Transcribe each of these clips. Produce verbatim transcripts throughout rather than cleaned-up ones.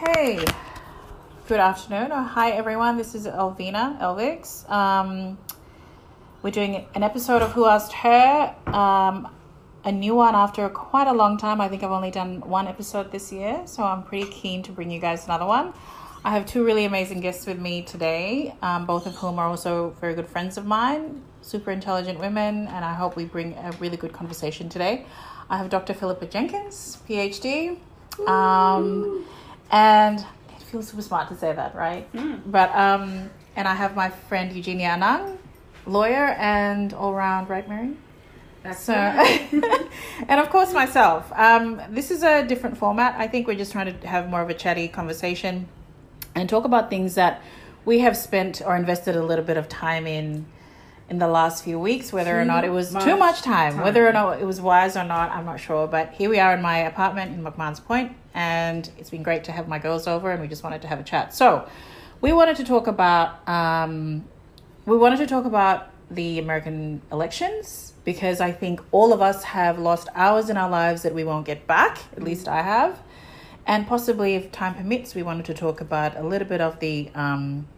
Okay, good afternoon. Oh, hi everyone, this is Elvina Elvix. Um, we're doing an episode of Who Asked Her, um, a new one after quite a long time. I think I've only done one episode this year, so I'm pretty keen to bring you guys another one. I have two really amazing guests with me today, um, both of whom are also very good friends of mine, super intelligent women, and I hope we bring a really good conversation today. I have Doctor Philippa Jenkins, PhD, um, and it feels super smart to say that, right? Mm. But um, and I have my friend Eugenia Anang, lawyer and all round, right, Mary? That's so, right. And of course myself. Um, this is a different format. I think we're just trying to have more of a chatty conversation and talk about things that we have spent or invested a little bit of time in in the last few weeks, whether too or not it was much too much time, time, whether or not it was wise or not, I'm not sure. But here we are in my apartment in McMahon's Point, and it's been great to have my girls over, and we just wanted to have a chat. So we wanted to talk about, um, we wanted to talk about the American elections, because I think all of us have lost hours in our lives that we won't get back, at least I have. And possibly, if time permits, we wanted to talk about a little bit of the um,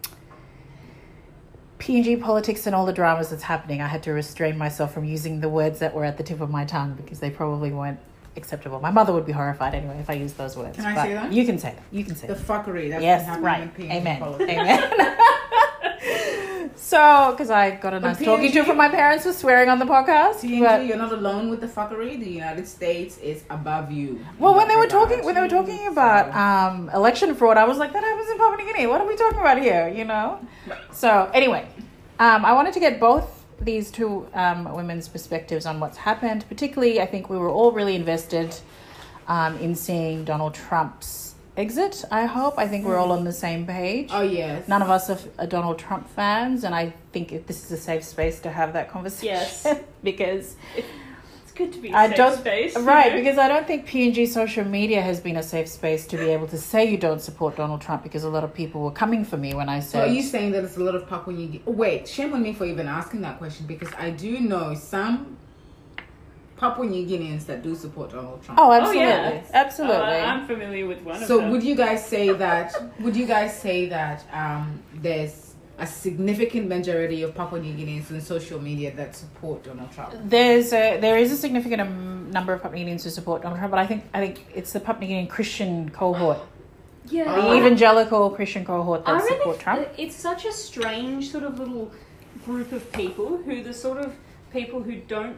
P N G politics and all the dramas that's happening. I had to restrain myself from using the words that were at the tip of my tongue because they probably weren't acceptable. My mother would be horrified anyway if I used those words. Can I but say that? You can say that. You can say the that. fuckery that's Yes, been happening right. in P N G Amen. politics. Amen. So, because I got a nice P N G talking to from my parents for swearing on the podcast. P N G, but, you're not alone with the fuckery. The United States is above you. well, when they were Regard. talking, when they were talking about um, election fraud, I was like, that happens in Papua New Guinea. What are we talking about here? You know. So anyway, um, I wanted to get both these two um, women's perspectives on what's happened. Particularly, I think we were all really invested um, in seeing Donald Trump's exit. I hope. I think we're all on the same page. Oh yes. None of us are, are Donald Trump fans, and I think it, this is a safe space to have that conversation. Yes. Because it's good to be a I safe don't, space. right? You know? Because I don't think P N G social media has been a safe space to be able to say you don't support Donald Trump, because a lot of people were coming for me when I said. So are you saying that it's a lot of Papua New Guinea? Wait, shame on me for even asking that question, because I do know some Papua New Guineans that do support Donald Trump. Oh, absolutely, Oh, yeah. absolutely. Oh, I'm familiar with one of So them. would you guys say that? Would you guys say that um, there's a significant majority of Papua New Guineans on social media that support Donald Trump? There's a there is a significant um, number of Papua New Guineans who support Donald Trump, but I think I think it's the Papua New Guinean Christian cohort, yeah, the Oh. evangelical Christian cohort that I really support Trump. It's such a strange sort of little group of people who the sort of people who don't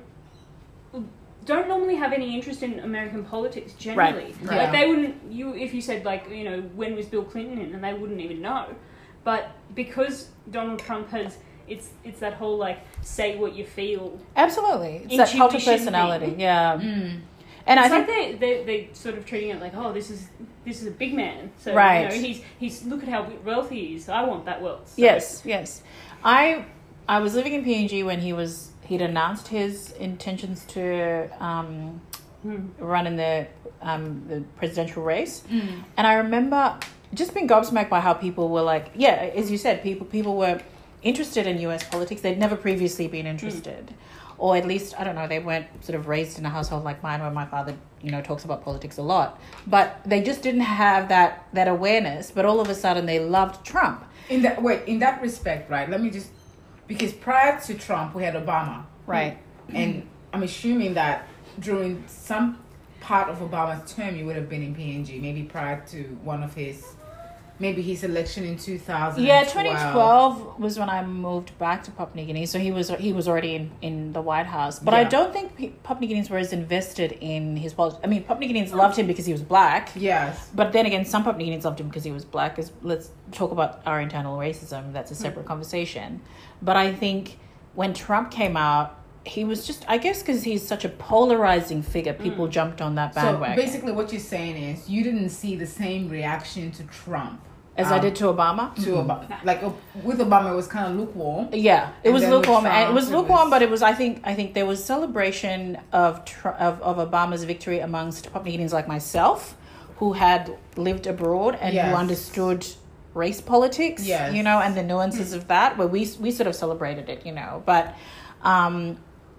don't normally have any interest in American politics generally. Right. Like Yeah. they wouldn't. You if you said like you know when was Bill Clinton in, and they wouldn't even know. But because Donald Trump has, it's it's that whole like say what you feel. Absolutely, it's that cult of Intuition personality. thing. Yeah, Mm. and I It's think like they they they sort of treating it like, oh, this is this is a big man. So Right. you know, he's he's look at how wealthy he is. I want that wealth. So, yes, yes. I I was living in P N G when he was he'd announced his intentions to um, Hmm. run in the um, the presidential race, Mm. and I remember just being gobsmacked by how people were like, yeah, as you said, people people were interested in U S politics. They'd never previously been interested. Mm. Or at least, I don't know, they weren't sort of raised in a household like mine where my father, you know, talks about politics a lot. But they just didn't have that that awareness. But all of a sudden they loved Trump. In that wait, in that respect, right? Let me just because prior to Trump we had Obama, Right. and I'm assuming that during some part of Obama's term you would have been in P N G, maybe prior to one of his, maybe his election in two thousand. Yeah, twenty twelve was when I moved back to Papua New Guinea. So he was he was already in, in the White House. But I Yeah. don't think P- Papua New Guineans were as invested in his politics. I mean, Papua New Guineans loved him because he was black. Yes. But then again, some Papua New Guineans loved him because he was black. As let's talk about our internal racism. That's a separate Hmm. conversation. But I think when Trump came out, he was just, I guess because he's such a polarizing figure, people Mm. jumped on that So bandwagon. basically, what you're saying is you didn't see the same reaction to Trump as I um, did to Obama. to Obama. Like uh, with Obama, it was kind of lukewarm. Yeah, it And was then with lukewarm. and it Trump, was it lukewarm, was- but it was. I think. I think there was celebration of Tr- of of Obama's victory amongst Papua New Guineans like myself, who had lived abroad and Yes. who understood race politics. Yes. You know, and the nuances of that. Where we we sort of celebrated it. You know, but. Um,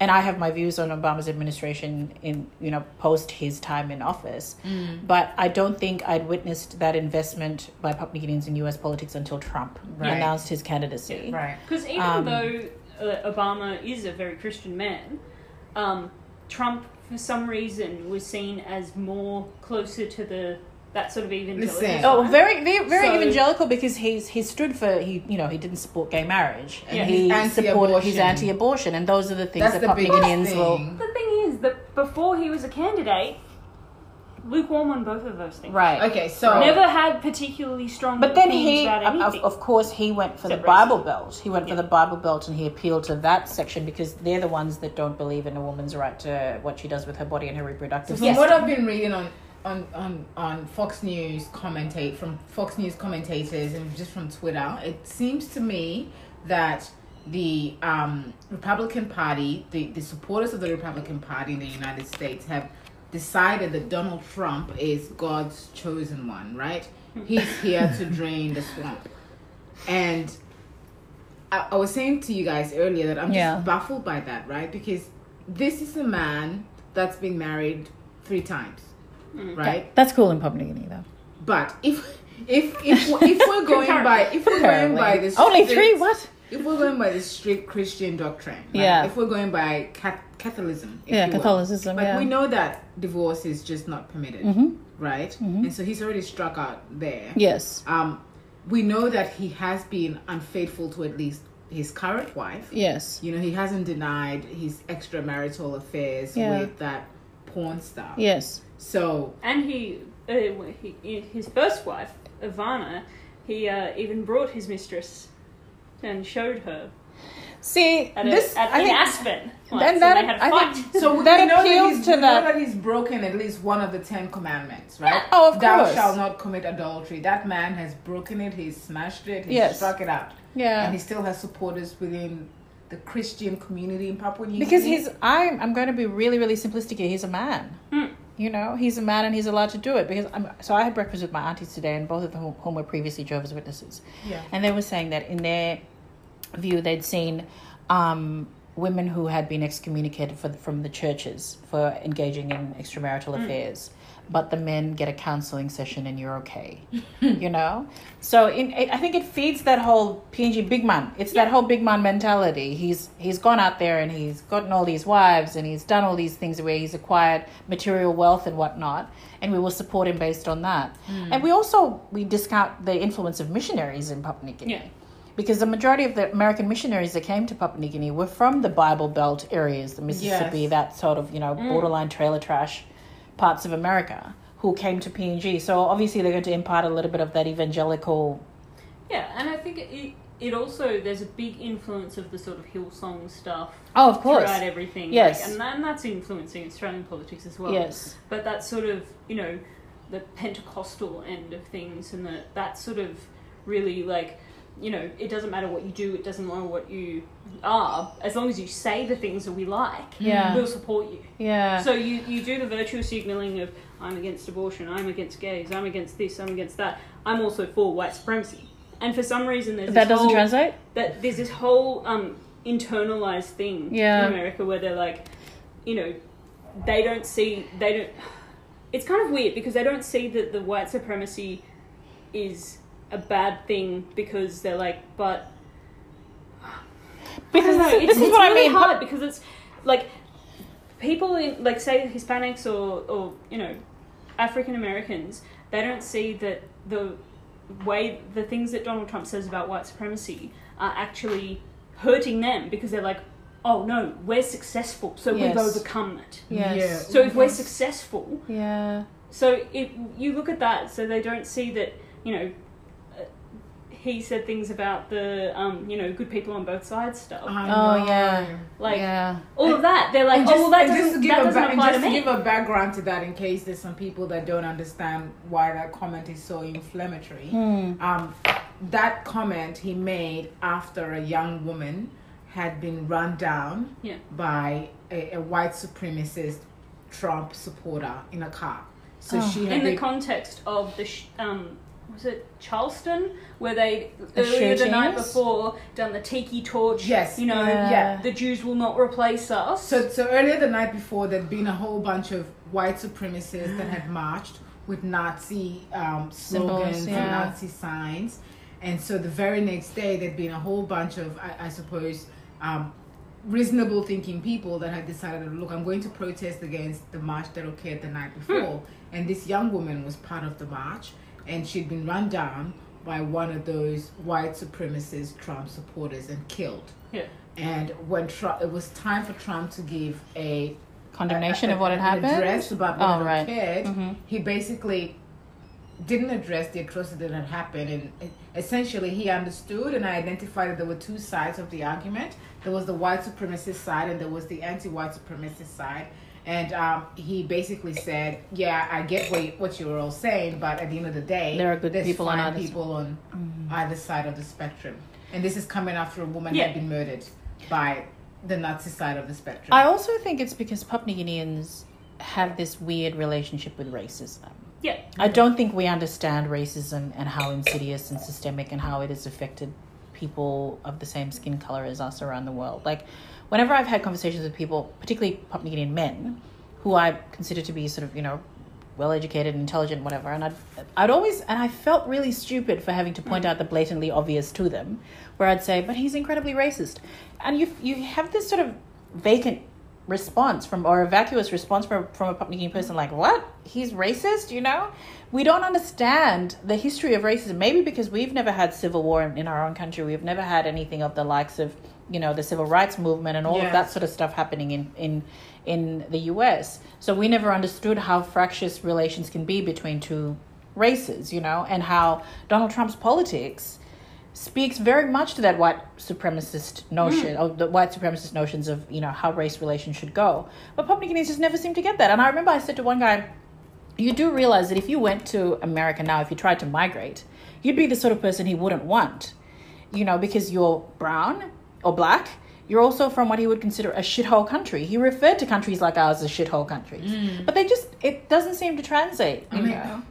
and I have my views on Obama's administration in, you know, post his time in office. Mm. But I don't think I'd witnessed that investment by Papua New Guineans in U S politics until Trump Right. announced his candidacy. Right. Because even Um, though uh, Obama is a very Christian man, um, Trump, for some reason, was seen as more closer to the that sort of evangelical. Listen. Oh, very, very, very So- evangelical because he's he stood for he you know he didn't support gay marriage and Yeah. he He's supported he's anti-abortion. anti-abortion, and those are the things That's that the Papua New biggest Guineans will. thing. The thing is that before he was a candidate, lukewarm on both of those things. Right. Okay, so Never had particularly strong But then opinions he, about of, of- anything. of course, he went for the Except Bible racism. Belt. He went for Yeah. the Bible Belt, and he appealed to that section because they're the ones that don't believe in a woman's right to what she does with her body and her reproductive from system. what I've been reading on on, on, on Fox News commentate from Fox News commentators and just from Twitter, it seems to me that the um, Republican Party, the, the supporters of the Republican Party in the United States have decided that Donald Trump is God's chosen one, right? He's here to drain the swamp. And I, I was saying to you guys earlier that I'm just Yeah. baffled by that, right? Because this is a man that's been married three times, right? That's cool in Papua New Guinea, though. But if if if if we're going by if we're going by this Only strict- three? What? if we're going by the strict Christian doctrine, right? Yeah. If we're going by Cath- Catholicism, if Yeah, you will. Catholicism, But yeah. we know that divorce is just not permitted, Mhm. right? And so he's already struck out there. Yes. Um, we know that he has been unfaithful to at least his current wife. Yes. You know, he hasn't denied his extramarital affairs Yeah. with that porn star. Yes. So And he, uh, he, his first wife, Ivana, he uh, even brought his mistress and showed her See, at, a, this at I in think, Aspen. once, then and that- they had a I fight. think- So we That we know appeals that he's, to we know that- that he's broken at least one of the Ten Commandments, right? Oh, of Thou course. shalt not commit adultery. That man has broken it. He's smashed it. He's Yes. struck it out. Yeah. And he still has supporters within the Christian community in Papua New Guinea. Because he's, I'm, I'm going to be really, really simplistic here. He's a man. Hmm. You know, he's a man and he's allowed to do it. Because I'm, so I had breakfast with my aunties today, and both of them whom were previously Jehovah's Witnesses. Yeah. And they were saying that in their view, they'd seen um, women who had been excommunicated for, from the churches for engaging in extramarital affairs. But the men get a counseling session and you're okay, you know? So in, it, I think it feeds that whole P N G big man. It's that whole big man mentality. He's he's gone out there and he's gotten all these wives and he's done all these things where he's acquired material wealth and whatnot, and we will support him based on that. And we also, we discount the influence of missionaries in Papua New Guinea. Yeah. Because the majority of the American missionaries that came to Papua New Guinea were from the Bible Belt areas, the Mississippi, Yes. that sort of, you know, borderline trailer trash parts of America, who came to P N G. So obviously they're going to impart a little bit of that evangelical. Yeah, and I think it, it also, there's a big influence of the sort of Hillsong stuff Oh, of course. throughout everything. Yes. Like, and, that, and that's influencing Australian politics as well. Yes. But that's sort of, you know, the Pentecostal end of things, and that that's sort of really like, you know, it doesn't matter what you do, it doesn't matter what you are, as long as you say the things that we like, Yeah. we'll support you. Yeah. So you, you do the virtue signalling of, I'm against abortion, I'm against gays, I'm against this, I'm against that. I'm also for white supremacy. And for some reason there's that this doesn't whole, translate? that there's this whole um, internalized thing Yeah. in America where they're like, you know, they don't see, they don't, it's kind of weird because they don't see that the white supremacy is a bad thing because they're like, but Because I don't know, this it's, is it's what I really mean. hard because it's like people in, like, say Hispanics or, or you know, African Americans, they don't see that the way the things that Donald Trump says about white supremacy are actually hurting them because they're like, oh no, we're successful, so Yes. we've overcome it. Yes. Yeah. So if we're successful, Yeah. so if you look at that, so they don't see that, you know, uh, he said things about the, um, you know, good people on both sides stuff. I Oh, know. yeah. Like, yeah. all of that. They're like, And oh, just, well, that and just to doesn't, give that a doesn't ba- and apply to just to me. give a background to that in case there's some people that don't understand why that comment is so inflammatory. Hmm. Um, that comment he made after a young woman had been run down Yeah. by a, a white supremacist Trump supporter in a car. So Oh. she had In the been, context of the sh- um, was it Charleston, where they earlier the night shootings? before done the tiki torch. Yes. You know, Yeah. Yeah. the Jews will not replace us. So, so earlier the night before, there'd been a whole bunch of white supremacists that had marched with Nazi um, slogans Symbols, and yeah. Nazi signs. And so the very next day, there'd been a whole bunch of, I, I suppose, um, reasonable thinking people that had decided, look, I'm going to protest against the march that occurred the night before. Hmm. And this young woman was part of the march, and she'd been run down by one of those white supremacist Trump supporters and killed. Yeah. And when Trump, it was time for Trump to give a Condemnation a, a, of what had an happened? address about what Oh, had right. occurred. Mhm. He basically didn't address the atrocity that had happened, and uh, essentially he understood and identified that there were two sides of the argument. There was the white supremacist side, and there was the anti-white supremacist side. And um, he basically said, "Yeah, I get what you, what you were all saying, but at the end of the day, There are good there's people on fine either s- people on either side of the spectrum." And this is coming after a woman Yeah. had been murdered by the Nazi side of the spectrum. I also think it's because Papua New Guineans have this weird relationship with racism. Yeah. I don't think we understand racism and how insidious and systemic and how it has affected people of the same skin color as us around the world. Like, whenever I've had conversations with people, particularly Papua New Guinean men, who I consider to be sort of, you know, well-educated, intelligent, whatever, and I'd, I'd always, and I felt really stupid for having to point out the blatantly obvious to them, where I'd say, but he's incredibly racist. And you you have this sort of vacant response from, or a vacuous response from, from a Papua New Guinean person, like, what? He's racist, you know? We don't understand the history of racism, maybe because we've never had civil war in, in our own country. We've never had anything of the likes of, you know, the civil rights movement and all Yes. of that sort of stuff happening in, in, in the U S. So we never understood how fractious relations can be between two races, you know, and how Donald Trump's politics speaks very much to that white supremacist notion, or the white supremacist notions of, you know, how race relations should go. But Papua New Guineans just never seem to get that. And I remember I said to one guy, you do realize that if you went to America now, if you tried to migrate, you'd be the sort of person he wouldn't want, you know, because you're brown or black. You're also from what he would consider a shithole country. He referred to countries like ours as shithole countries. Mm. But they just, it doesn't seem to translate, you I mean, know.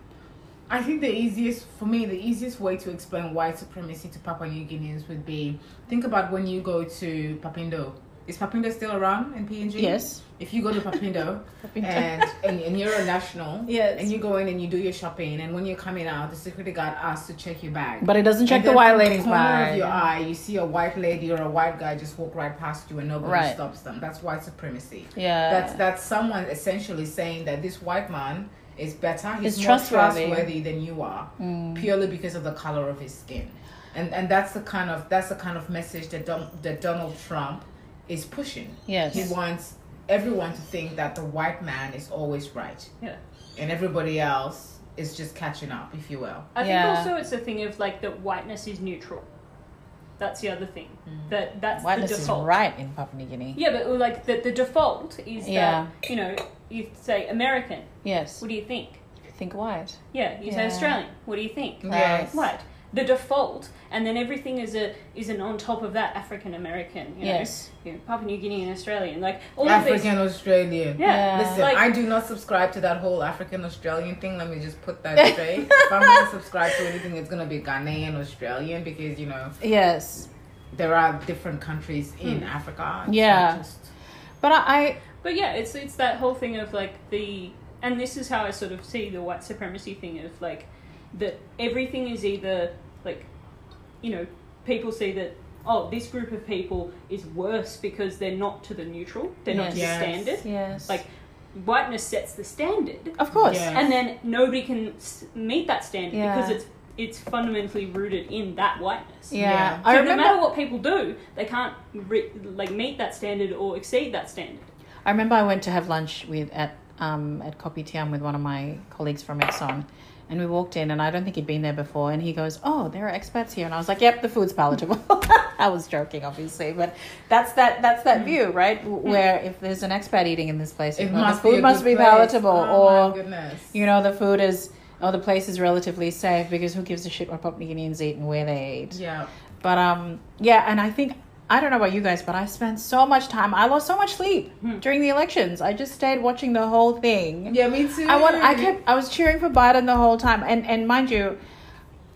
I think the easiest, for me, the easiest way to explain white supremacy to Papua New Guineans would be, think about when you go to Papindo. Is Papindo still around in P N G? Yes. If you go to Papindo Papindo. and, and and you're a national, Yes. and you go in and you do your shopping, and when you're coming out, the security guard asks to check your bag. But it doesn't check And the then white from lady's the corner bag. of your eye, you see a white lady or a white guy just walk right past you, and nobody Right. stops them. That's white supremacy. Yeah. That's that's someone essentially saying that this white man is better. He's Is more trustworthy. trustworthy than you are, Mm. purely because of the color of his skin, and and that's the kind of that's the kind of message that Don, that Donald Trump is pushing. Yes. He wants everyone to think that the white man is always right, Yeah. and everybody else is just catching up, if you will. I Yeah. think also it's a thing of like that whiteness is neutral. That's the other thing. That that's Whiteness the is default. right in Papua New Guinea. Yeah, but like the the default is Yeah. that, you know, you say American. Yes. What do you think? You think white. Yeah, you say Yeah. Australian. What do you think? Yes. Right. The default, and then everything is a is an on top of that African American. You know? Yes. You know, Papua New Guinea and Australian, like all African of these. Australian. Yeah. Yeah. Listen, Like- I do not subscribe to that whole African Australian thing. Let me just put that straight. If I'm going to subscribe to anything, it's going to be Ghanaian Australian, because, you know, Yes. there are different countries in Hmm. Africa. It's Yeah. not just- But I, I But yeah, it's it's that whole thing of like the, and this is how I sort of see the white supremacy thing of like that everything is either like, you know, people see that, oh, this group of people is worse because they're not to the neutral, they're not to Yes. the standard. yes. Like whiteness sets the standard, of course. Yeah. and then nobody can s- meet that standard Yeah. because it's it's fundamentally rooted in that whiteness. Yeah. Yeah. I So remember no matter what people do, they can't re- like meet that standard or exceed that standard. I remember I went to have lunch with at um at Kopitiam with one of my colleagues from Exxon, and we walked in, and I don't think he'd been there before, and he goes, "Oh, there are expats here," and I was like, "Yep, the food's palatable." I was joking, obviously, but that's that that's that view, right? Where if there's an expat eating in this place, It well, must the food be a must good be place. palatable, Oh, my or goodness. you know, the food is. Oh, the place is relatively safe, because who gives a shit what Papua New Guineans eat and where they eat? Yeah. But um, yeah, and I think I don't know about you guys, but I spent so much time. I lost so much sleep Hmm. during the elections. I just stayed watching the whole thing. Yeah, me too. I want. I kept. I was cheering for Biden the whole time, and and mind you,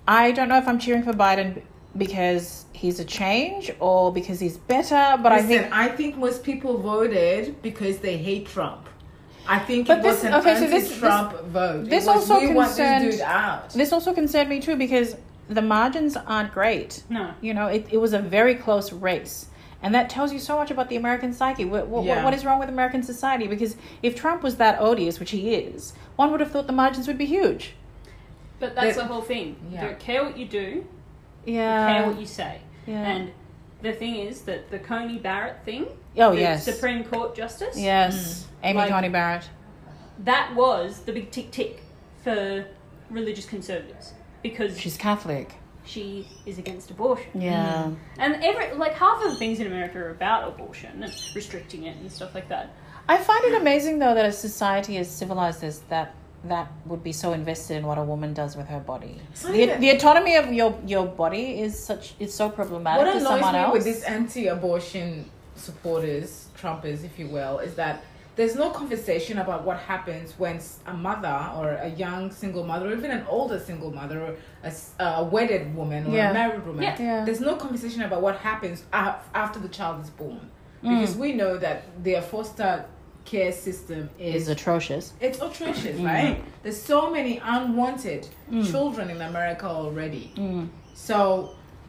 I don't know if I'm cheering for Biden because he's a change or because he's better, but Listen, I think I think most people voted because they hate Trump. I think But it this- was an okay, so this- anti-Trump vote. this it was, also we want this concerned- dude out. this also concerned me too because the margins aren't great. No. You know, it, it was a very close race. And that tells you so much about the American psyche. What, what, Yeah. what is wrong with American society? Because if Trump was that odious, which he is, one would have thought the margins would be huge. But that's The- the whole thing. You Yeah. don't care what you do, you Yeah. care what you say. Yeah. And the thing is that the Coney Barrett thing, Oh, the yes. Supreme Court Justice, Yes. Amy Like- Coney Barrett. that was the big tick tick for religious conservatives because She's Catholic. she is against abortion. Yeah. And every like half of the things in America are about abortion and restricting it and stuff like that. I find it amazing, though, that a society as civilized as that that would be so invested in what a woman does with her body. not The, even- the autonomy of your, your body is such is so problematic What to annoys someone me else. with these anti-abortion supporters, Trumpers, if you will, is that there's no conversation about what happens when a mother or a young single mother, or even an older single mother, or a, s- a wedded woman or Yeah. a married woman, Yeah. Yeah. there's no conversation about what happens af- after the child is born. Because we know that their foster care system is is atrocious. it's atrocious, right? There's so many unwanted Mm. children in America already. Mm. So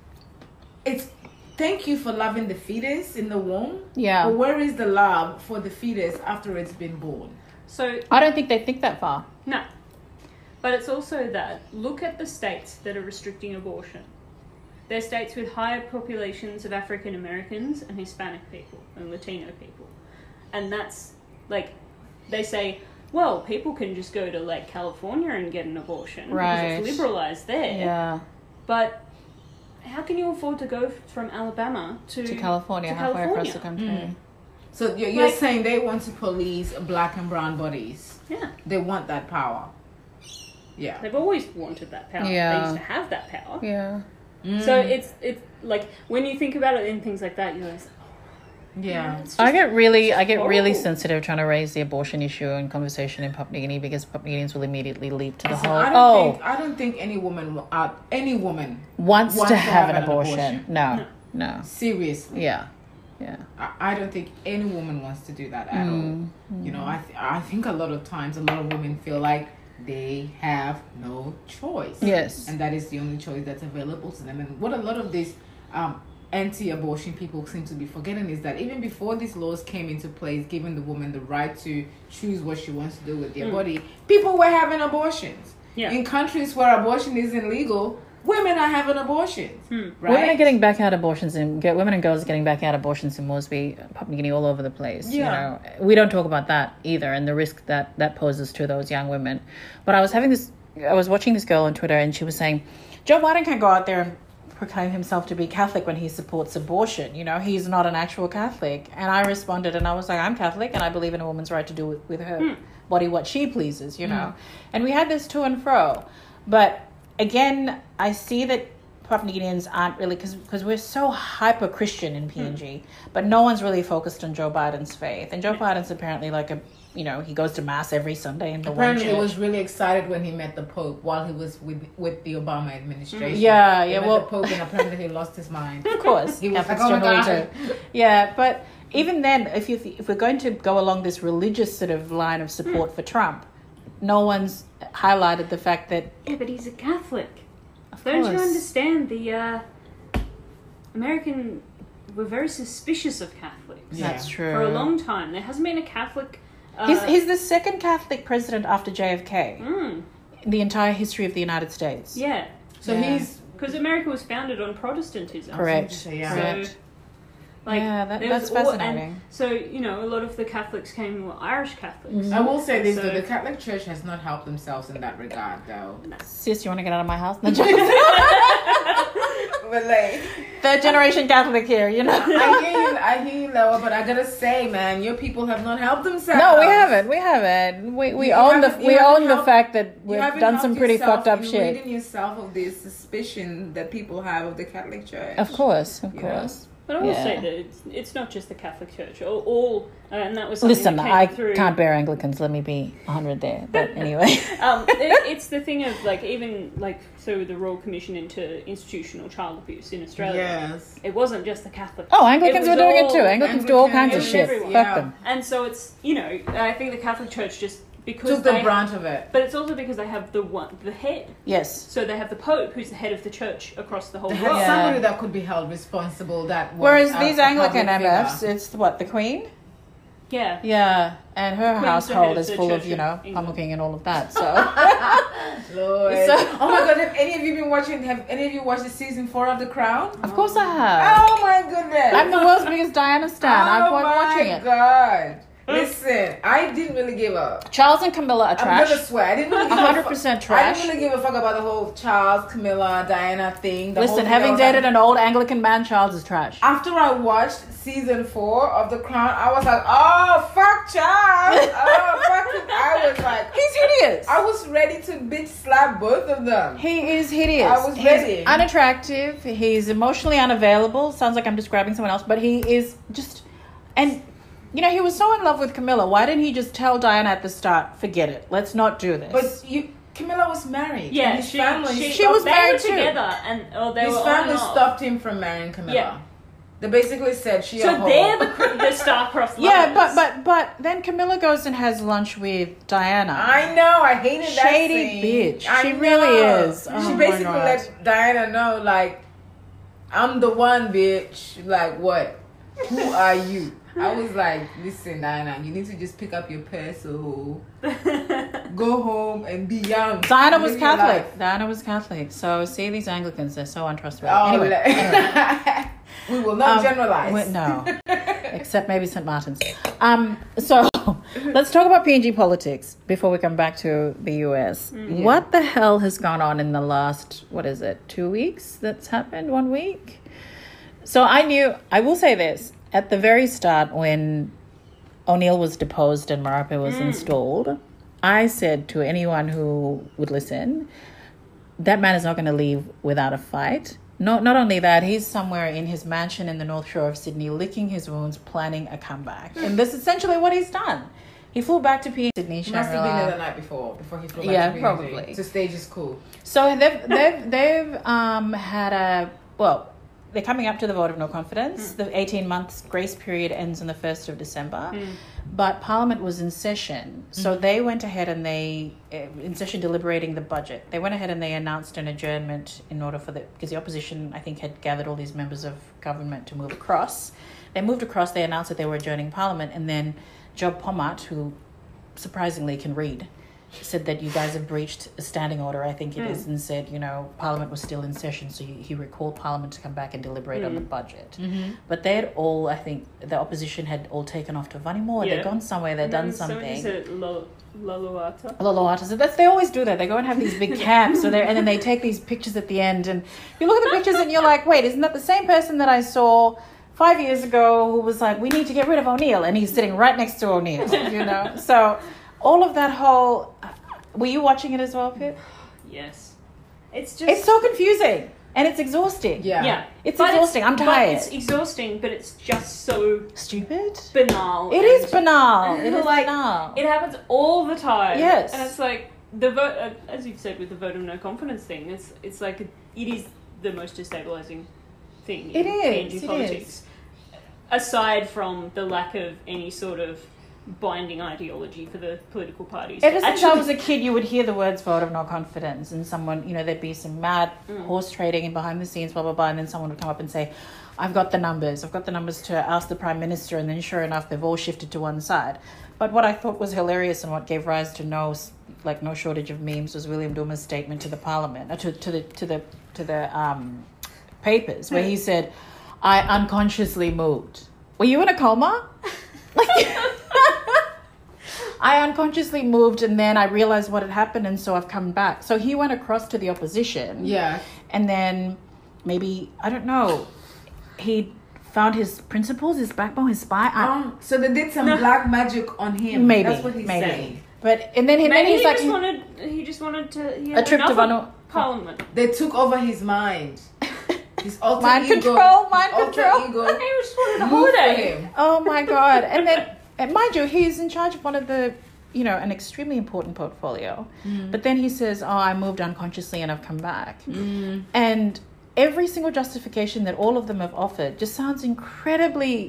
it's thank you for loving the fetus in the womb. Yeah. But where is the love for the fetus after it's been born? So I don't think they think that far. no. But it's also that look at the states that are restricting abortion. They're states with higher populations of African Americans and Hispanic people and Latino people. And that's like they say, well, people can just go to like California and get an abortion Right. because it's liberalized there. Yeah. But how can you afford to go from Alabama to, To California, to halfway across the California? country. So you're, you're Like- saying they want to police black and brown bodies. Yeah. They want that power. Yeah. They've always wanted that power. Yeah. They used to have that power. Yeah. So it's it's like when you think about it in things like that, you're like, Yeah. it's just, I get really, I get really horrible. sensitive trying to raise the abortion issue in conversation in Papua New Guinea because Papua New Guineans will immediately leap to the So whole. I don't Oh, think I don't think any woman uh, any woman wants, wants to have, an, an abortion. abortion. No, no. seriously. Yeah, yeah. I, I don't think any woman wants to do that at Mm. all. You know, I th- I think a lot of times a lot of women feel like they have no choice. Yes. And that is the only choice that's available to them. And what a lot of these um, anti-abortion people seem to be forgetting is that even before these laws came into place, giving the woman the right to choose what she wants to do with their Mm. body, people were having abortions. Yeah. In countries where abortion isn't legal, women are having abortions. Hmm. Right? Women are getting back out abortions and get women and girls are getting back out abortions in Moresby, Papua New Guinea, all over the place. Yeah. You know, we don't talk about that either, and the risk that that poses to those young women. But I was having this, I was watching this girl on Twitter, and she was saying, Joe Biden can't go out there and proclaim himself to be Catholic when he supports abortion. You know, he's not an actual Catholic. And I responded, and I was like, I'm Catholic, and I believe in a woman's right to do with, with her Hmm. body what she pleases. You know, and we had this to and fro, but again, I see that Papua New Guineans aren't really, because we're so hyper Christian in P N G, but no one's really focused on Joe Biden's faith. And Joe Biden's apparently like a, you know, he goes to mass every Sunday in the Apparently, one he church. was really excited when he met the Pope while he was with with the Obama administration. Yeah, He yeah, met well- the Pope, and apparently he lost his mind. Of course, He was Catholics like, "Oh my generally God." do. Yeah, but even then, if you if we're going to go along this religious sort of line of support for Trump, no one's highlighted the fact that Yeah, but he's a Catholic. of Don't course, you understand the uh, American? We're very suspicious of Catholics. Yeah. that's true. For a long time, there hasn't been a Catholic. Uh, He's he's the second Catholic president after J F K mm, in the entire history of the United States. yeah, So Yeah. he's because America was founded on Protestantism. Correct. So, yeah. Correct. Like, Yeah, that- there was that's all- fascinating. and so you know, a lot of the Catholics came were Irish Catholics. I will say this So- though: the Catholic Church has not helped themselves in that regard, though. Sis, you want to get out of my house? No, But like, Third generation Catholic here, you know. I hear you, I hear you, Loa, but I gotta say, man, your people have not helped themselves. No, we haven't. We haven't. We we You own the haven't- you we haven't own the helped- fact that You we've haven't done some helped pretty yourself fucked up in shit. ridding yourself of this suspicion that people have of the Catholic Church. Of course, of You course. But I will Yeah. say that it's, it's not just the Catholic Church. All, all uh, and that was something Listen, that came I through. can't bear Anglicans. Let me be one hundred there. But anyway. um, it, it's the thing of like even like through the Royal Commission into Institutional Child Abuse in Australia. Yes. It wasn't just the Catholic. Oh, Anglicans It were was doing it all- too. Anglicans do all kinds of Anglicans, shit. everyone. Fuck Yeah. them. And so it's you know I think the Catholic Church just because Took the they brunt of it. but it's also because they have the one the head. Yes. So they have the Pope, who's the head of the church across the whole They world. had Yeah. somebody that could be held responsible. That was Whereas a- these a Anglican public M Fs, figure. it's what, the Queen? Yeah. Yeah. And her Queen's the household head of is the full of, Church you of know, England. pumpkin and all of that. So. Lord. So- oh my God! Have any of you been watching? Have any of you watched the season four of The Crown? Of course I have. Oh my goodness! I'm the world's biggest Diana stan. I've oh been my watching it. God! Listen, I didn't really give a. Charles and Camilla are I'm trash. gonna swear. I didn't really give one hundred a percent fuck. I trash. didn't really give a fuck about the whole Charles, Camilla, Diana thing. The whole Listen, thing having that was dated like- an old Anglican man, Charles is trash. After I watched season four of The Crown, I was like, oh fuck Charles! Oh fuck him! I was like, He's hideous. I was ready to bitch slap both of them. He is hideous. I was He's ready. unattractive. He's emotionally unavailable. Sounds like I'm describing someone else, but he is just. And, you know, he was so in love with Camilla. Why didn't he just tell Diana at the start, forget it, let's not do this? But you, Camilla was married. Yeah, and his she, family. she, She was they married were too. together, and oh, they his were family on and off. stopped him from marrying Camilla. Yeah. They basically said she. So a hoe. they're the cr- the star-crossed lovers. yeah, but, but, but then Camilla goes and has lunch with Diana. I know. I hated that Shady scene. bitch. I She know. really is. Oh she my basically God. let Diana know, like, I'm the one, bitch. Like, what? Who are you? I was like, listen, Diana, you need to just pick up your parcel, go home, and be young. Diana was Live your life. Catholic. Diana was Catholic. So see these Anglicans, they're so untrustworthy. Oh, anyway, le- anyway. we will not Um, generalize. we- no, except maybe Saint Martin's. Um, so let's talk about P N G politics before we come back to the U S. What the hell has gone on in the last, what is it, two weeks that's happened? One week? So I knew, I will say this, at the very start when O'Neill was deposed and Marape was installed, I said to anyone who would listen, that man is not going to leave without a fight. Not, not only that, he's somewhere in his mansion in the North Shore of Sydney, licking his wounds, planning a comeback. And this is essentially what he's done. He flew back to P N G, Sydney, He must have been there Shangri-La. the night before, before he flew back Yeah, to P N G. probably. To stage his coup. So they've they've they've um had a well, they're coming up to the vote of no confidence. Mm. The eighteen months grace period ends on the first of December, but Parliament was in session, so they went ahead and they uh, in session deliberating the budget. They went ahead and they announced an adjournment in order for the because the opposition I think had gathered all these members of government to move across. They moved across. They announced that they were adjourning Parliament, and then Job Pomat, who surprisingly can read, said that you guys have breached a standing order, I think it Mm. is, and said, you know, Parliament was still in session, so he, he recalled Parliament to come back and deliberate on the Mm. budget. Mm-hmm. But they had all, I think, the opposition had all taken off to Vanimore. Yeah. They'd gone somewhere, they'd done Somebody something. said Lo- Laluata. Loloata. So that's they always do that. They go and have these big camps, so they and then they take these pictures at the end, and you look at the pictures and you're like, wait, isn't that the same person that I saw five years ago who was like, we need to get rid of O'Neill, and he's sitting right next to O'Neill, you know? So all of that whole, were you watching it as well, Pip? Yes. It's just It's so confusing and it's exhausting. Yeah. yeah. It's But exhausting. I'm but tired. it's exhausting, but it's just so Stupid. banal. It and- is banal. It is Like, banal. It happens all the time. Yes. And it's like the vote, uh, as you've said with the vote of no confidence thing. It's it's like it is the most destabilizing thing in It is, P N G it politics. Aside from the lack of any sort of binding ideology for the political parties. Ever since I Actually- was a kid, you would hear the words vote of no confidence, and someone, you know, there'd be some mad Mm. horse trading and behind the scenes, blah, blah, blah, and then someone would come up and say, I've got the numbers, I've got the numbers to ask the Prime Minister, and then sure enough, they've all shifted to one side. But what I thought was hilarious and what gave rise to no, like, no shortage of memes was William Duma's statement to the Parliament, uh, to, to the, to the, to the um, papers, where he said, I unconsciously moved. Were you in a coma? Like, I unconsciously moved and then I realized what had happened and so I've come back. So he went across to the opposition. Yeah. And then maybe, I don't know, he found his principles, his backbone, his spine. I, Um, so they did some black magic on him. maybe, That's what he's maybe. saying. But, and then, he, then Maybe he's he like, just wanted he just wanted to he A had trip to enough of Vanu- Parliament. They took over his mind. His alter mind ego, control, mind alter control. ego He just wanted a moved for holiday. him. Oh my god! And then, and mind you, he's in charge of one of the, you know, an extremely important portfolio. Mm. But then he says, "Oh, I moved unconsciously and I've come back." Mm. And every single justification that all of them have offered just sounds incredibly,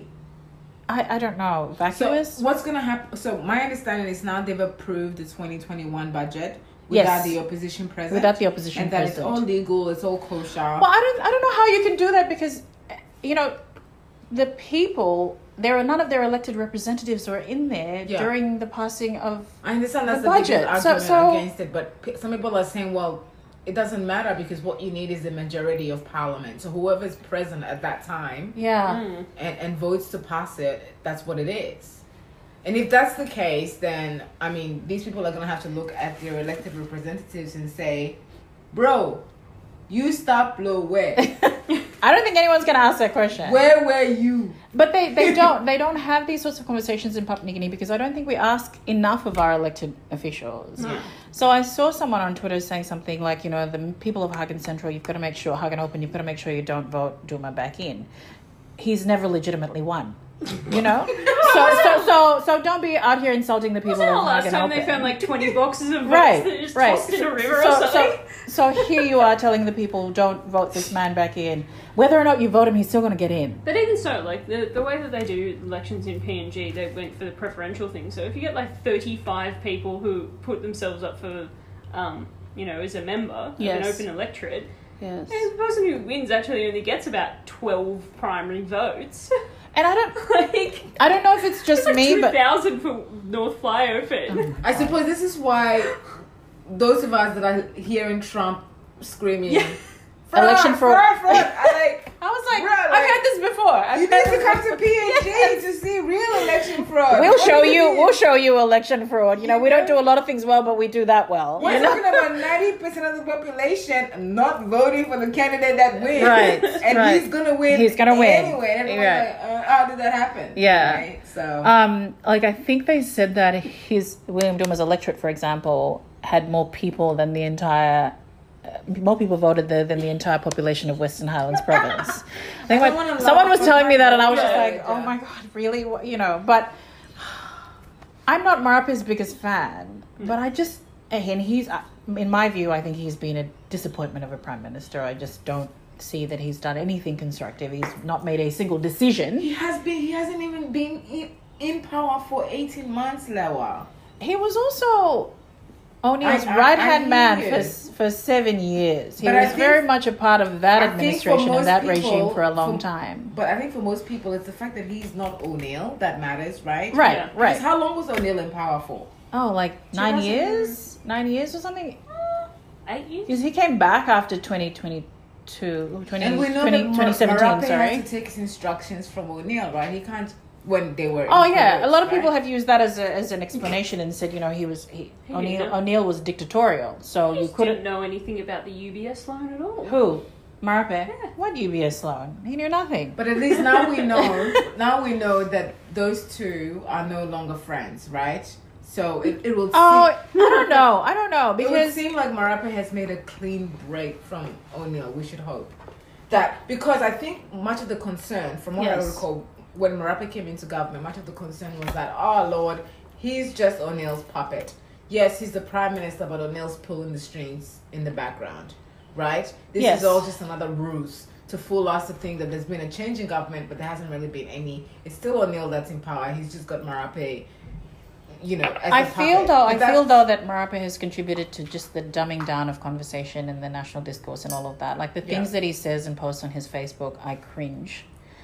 I, I don't know, vacuous. So what's gonna happen? So my understanding is now they've approved the twenty twenty-one budget without Yes. the opposition present, Without the opposition and that it's present. all legal, it's all kosher. Well, I don't, I don't know how you can do that because, you know, the people, there are none of their elected representatives were in there Yeah. during the passing of. I understand that's the the, biggest budget. So- argument so- against it, but p- some people are saying, well, it doesn't matter because what you need is the majority of parliament. So whoever's present at that time Yeah. Mm. and, and votes to pass it, that's what it is. And if that's the case, then, I mean, these people are going to have to look at their elected representatives and say, bro, you stopped blow where? I don't think anyone's going to ask that question. Where were you? But they, they don't they don't have these sorts of conversations in Papua New Guinea because I don't think we ask enough of our elected officials. No. So I saw someone on Twitter saying something like, you know, the people of Hagen Central, you've got to make sure, Hagen Open, you've got to make sure you don't vote Duma back in. He's never legitimately won. You know? so, so so so don't be out here insulting the people Wasn't of the last Hagen time they Open. found like twenty boxes of votes Right, that just right. tossed in a river so, or something? So, so here you are telling the people, don't vote this man back in. Whether or not you vote him, he's still going to get in. But even so, like the the way that they do elections in P N G, they went for the preferential thing. So if you get like thirty-five people who put themselves up for, um, you know, as a member Yes. of an open electorate, Yes. and the person who wins actually only gets about twelve primary votes. And I don't, like I don't know if it's just it's like me, two but thousand for North Flyopen. I suppose this is why those of us that are hearing Trump screaming, Yeah. fraud, Election fraud. fraud, fraud, I like, I was like, Bruh, I've like, had this before. I've you had need to this come to before. P N G to see real election fraud. We'll What show do you. mean? We'll show you election fraud. You know, You we don't know? do a lot of things well, but we do that well. We're You know? talking about ninety percent of the population not voting for the candidate that wins. Right, And right. he's going to win He's gonna win. anyway. And everyone's Right. like, uh, how did that happen? Yeah. Right? So, Um, like I think they said that his William Duma's electorate, for example, had more people than the entire. Uh, more people voted there than the entire population of Western Highlands Province. I think I when, wanna someone laugh, was telling but me that, and I was yeah, just like, yeah. "Oh my god, really?" What- You know, but I'm not Marape's biggest fan. But I just, and he's, uh, in my view, I think he's been a disappointment of a prime minister. I just don't see that he's done anything constructive. He's not made a single decision. he has been, he hasn't even been in, in power for eighteen months, Lewa. He was also O'Neill's I- I- right I hand hear man you. for s- for seven years. He But I was think- very much a part of that I think for administration most and that people- regime for a long for- time. But I think for most people, it's the fact that he's not O'Neill that matters, right? Right, Yeah. Because right. how long was O'Neill in power for? Oh, like nine thousand years, nine years or something. Eight years. Because he came back after twenty twenty-two, twenty, And we know twenty, that Mar- twenty seventeen. Marape Sorry. had to take his instructions from O'Neill, right? He can't when they were. Oh in yeah, a cahoots, lot of people right? have used that as a, as an explanation and said, you know, he was he, He O'Neill didn't know. O'Neill was dictatorial, so I you just couldn't. didn't know anything about the U B S loan at all. Who? Marape? What U B S loan? He knew nothing. But at least now we know. Now we know that those two are no longer friends, right? So it, it will. Oh, seem, I don't know. I don't know it would because seem like Marape has made a clean break from O'Neill. We should hope that because I think much of the concern, from what I Yes. recall, when Marape came into government, much of the concern was that, oh Lord, he's just O'Neill's puppet. Yes, he's the prime minister, but O'Neill's pulling the strings in the background, right? This Yes. is all just another ruse to fool us to think that there's been a change in government, but there hasn't really been any. It's still O'Neill that's in power. He's just got Marape, you know, as I the feel puppet. though But I that's- feel though that Marape has contributed to just the dumbing down of conversation and the national discourse and all of that. Like the things Yeah. that he says and posts on his Facebook, I cringe.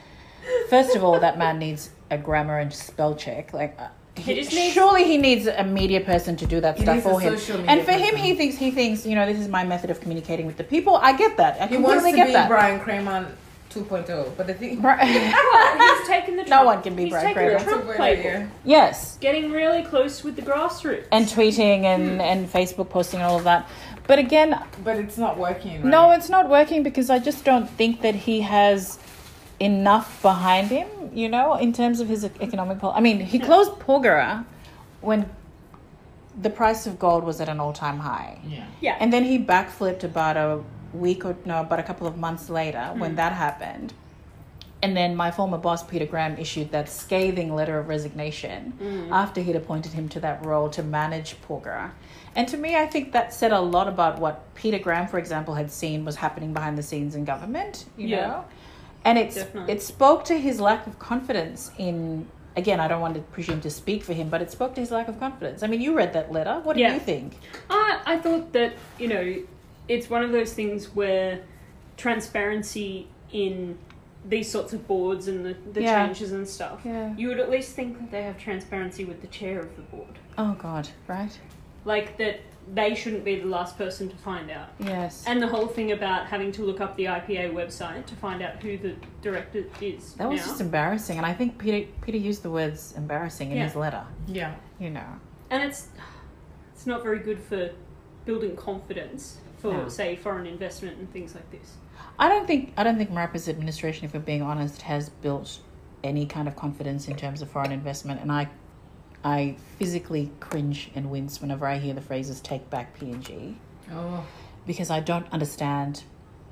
First of all, that man needs a grammar and spell check. Like, uh, He he, just needs- surely he needs a media person to do that He stuff needs a for him. social media And for him, person. he thinks he thinks you know this is my method of communicating with the people. I get that. I He completely wants to get be that. Brian Kramer two point oh, but the thing. Bri- Well, he's taken the No Trump, one can be he's Brian taken the Kramer. Trump two point oh, playbook, yeah. yes. getting really close with the grassroots. And tweeting and, and Facebook posting and all of that. But again, But it's not working, right? no, it's not working because I just don't think that he has enough behind him, you know, in terms of his economic policy. I mean, he closed Porgera when the price of gold was at an all-time high. Yeah. yeah. And then he backflipped about a week or no, but a couple of months later mm. when that happened. And then my former boss, Peter Graham, issued that scathing letter of resignation mm. after he'd appointed him to that role to manage Porgera. And to me, I think that said a lot about what Peter Graham, for example, had seen was happening behind the scenes in government, you yeah. know? And it's Definitely. It spoke to his lack of confidence in, again, I don't want to presume to speak for him, but it spoke to his lack of confidence. I mean, you read that letter. What do yeah. you think? I, I thought that, you know, it's one of those things where transparency in these sorts of boards and the, the yeah. changes and stuff, yeah. you would at least think that they have transparency with the chair of the board. Oh, God, right? Like, that they shouldn't be the last person to find out. Yes. And the whole thing about having to look up the I P A website to find out who the director is That was now. just embarrassing. And I think Peter Peter used the words embarrassing in yeah. his letter. Yeah. You know. And it's it's not very good for building confidence for, no. say, foreign investment and things like this. I don't think I don't think Marape's administration, if we're being honest, has built any kind of confidence in terms of foreign investment, and I I physically cringe and wince whenever I hear the phrases "take back P N G," oh. because I don't understand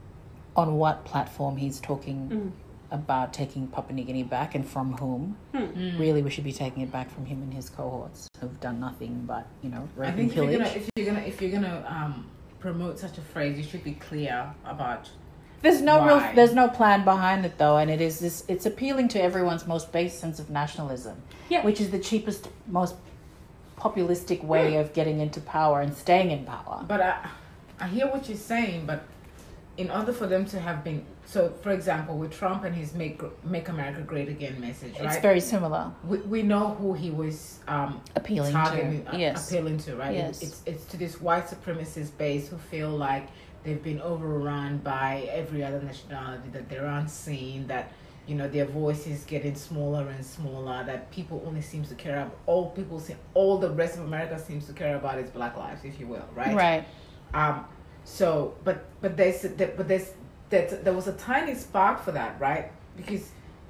on what platform he's talking mm. about taking Papua New Guinea back and from whom. Mm. Really, we should be taking it back from him and his cohorts who've done nothing but, you know, rape I think and pillage. If you're gonna, if you're gonna, if you're gonna um, promote such a phrase, you should be clear about. There's no Why? real, there's no plan behind it though, and it is this. It's appealing to everyone's most base sense of nationalism, yeah. which is the cheapest, most populistic way of getting into power and staying in power. But I, I hear what you're saying, but in order for them to have been, so for example, with Trump and his "Make Make America Great Again" message, right? It's very similar. We we know who he was um, appealing targeting, to. Yes. appealing to, right? Yes. It's it's to this white supremacist base who feel like they've been overrun by every other nationality, that they're unseen, that, you know, their voice is getting smaller and smaller, that people only seems to care about, all people see, all the rest of America seems to care about is Black lives, if you will, right? Right. Um. So, but but there's but there's that there was a tiny spark for that, right? Because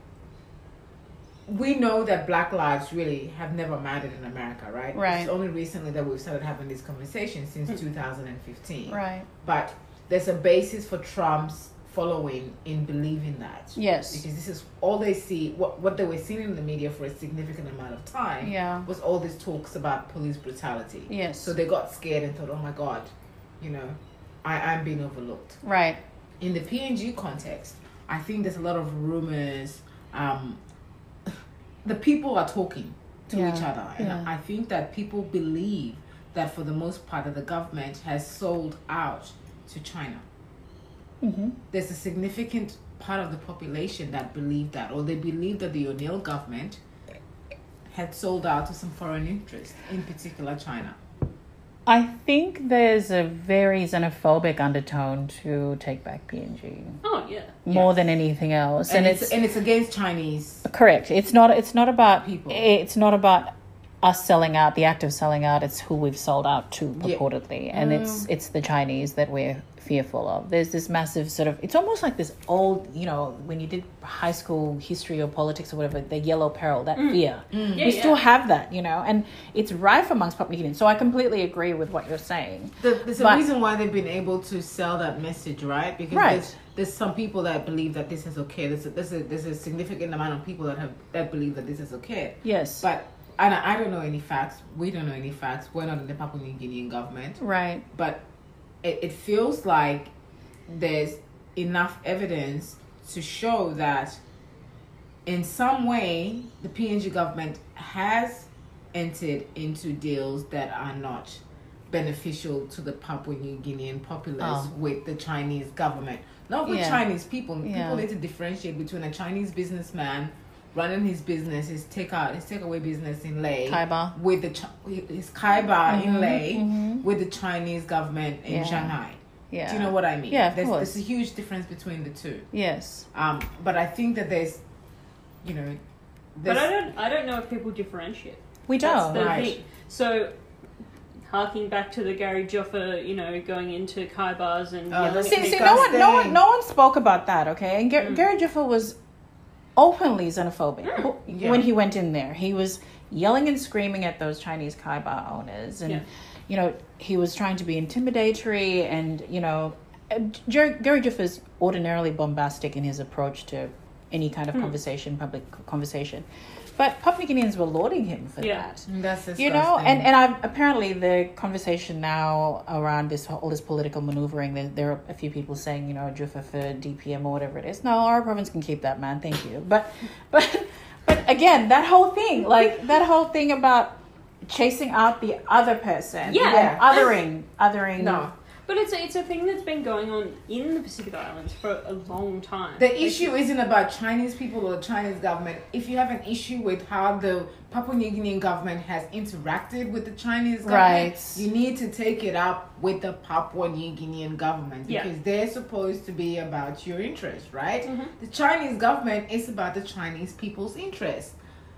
we know that Black lives really have never mattered in America, right? Right. It's only recently that we've started having these conversations since mm. two thousand fifteen. Right. But there's a basis for Trump's following in believing that. Yes. Because this is all they see, what, what they were seeing in the media for a significant amount of time yeah. was all these talks about police brutality. Yes. So they got scared and thought, oh my God, you know, I, I'm being overlooked. Right. In the P N G context, I think there's a lot of rumors. Um, the people are talking to yeah. each other. And yeah. I think that people believe that for the most part that the government has sold out to China. Mm-hmm. There's a significant part of the population that believe that, or they believe that the O'Neill government had sold out to some foreign interest, in particular China. I think there's a very xenophobic undertone to Take Back P N G. Oh yeah, more yes. than anything else, and, and it's, it's and it's against Chinese. Correct. It's not. It's not about people. It's not about us selling out. The act of selling out. It's who we've sold out to purportedly, yeah. and um, it's it's the Chinese that we're fearful of. There's this massive sort of. It's almost like this old, you know, when you did high school history or politics or whatever, the yellow peril, that mm. fear. Mm. Yeah, we yeah. still have that, you know, and it's rife amongst Papua New Guineans. So I completely agree with what you're saying. The, there's a but, reason why they've been able to sell that message, right? Because right. there's, there's some people that believe that this is okay. There's a, there's a there's a significant amount of people that have that believe that this is okay. Yes. But and I, I don't know any facts. We don't know any facts. We're not in the Papua New Guinean government. Right. But it, it feels like there's enough evidence to show that in some way the P N G government has entered into deals that are not beneficial to the Papua New Guinean populace oh. with the Chinese government. Not with yeah. Chinese people. Yeah. People need to differentiate between a Chinese businessman running his business, his takeout, his takeaway business in Lae, Kaiba. with the his Kaiba mm-hmm, in Lae, mm-hmm. with the Chinese government in yeah. Shanghai. Yeah. Do you know what I mean? Yeah, of there's, course. there's a huge difference between the two. Yes. Um, but I think that there's, you know, but I don't, I don't know if people differentiate. We don't. That's the right. thing. So, harking back to the Gary Joffa, you know, going into Kai bars and Oh, yelling that's at See, see, people. no one, no one, no one spoke about that. Okay, and Gar- Mm. Gary Joffa was openly xenophobic Mm. Yeah. when he went in there. He was yelling and screaming at those Chinese Kai bar owners, and Yeah. you know, he was trying to be intimidatory, and you know, uh, Jerry, Gary Juffa is ordinarily bombastic in his approach to any kind of Hmm. conversation, public conversation. But Papua New Guineans were lauding him for Yeah. that. That's disgusting. You know, and and I apparently the conversation now around this all this political maneuvering, there, there are a few people saying, you know, Juffa for D P M or whatever it is. No, our province can keep that, man. Thank you. But but but again, that whole thing, like that whole thing about chasing out the other person, Yeah. and othering, othering. No. But it's a, it's a thing that's been going on in the Pacific Islands for a long time. The issue isn't about Chinese people or the Chinese government. If you have an issue with how the Papua New Guinean government has interacted with the Chinese government, Right. you need to take it up with the Papua New Guinean government Yeah. because they're supposed to be about your interest, right? Mhm. The Chinese government is about the Chinese people's interest.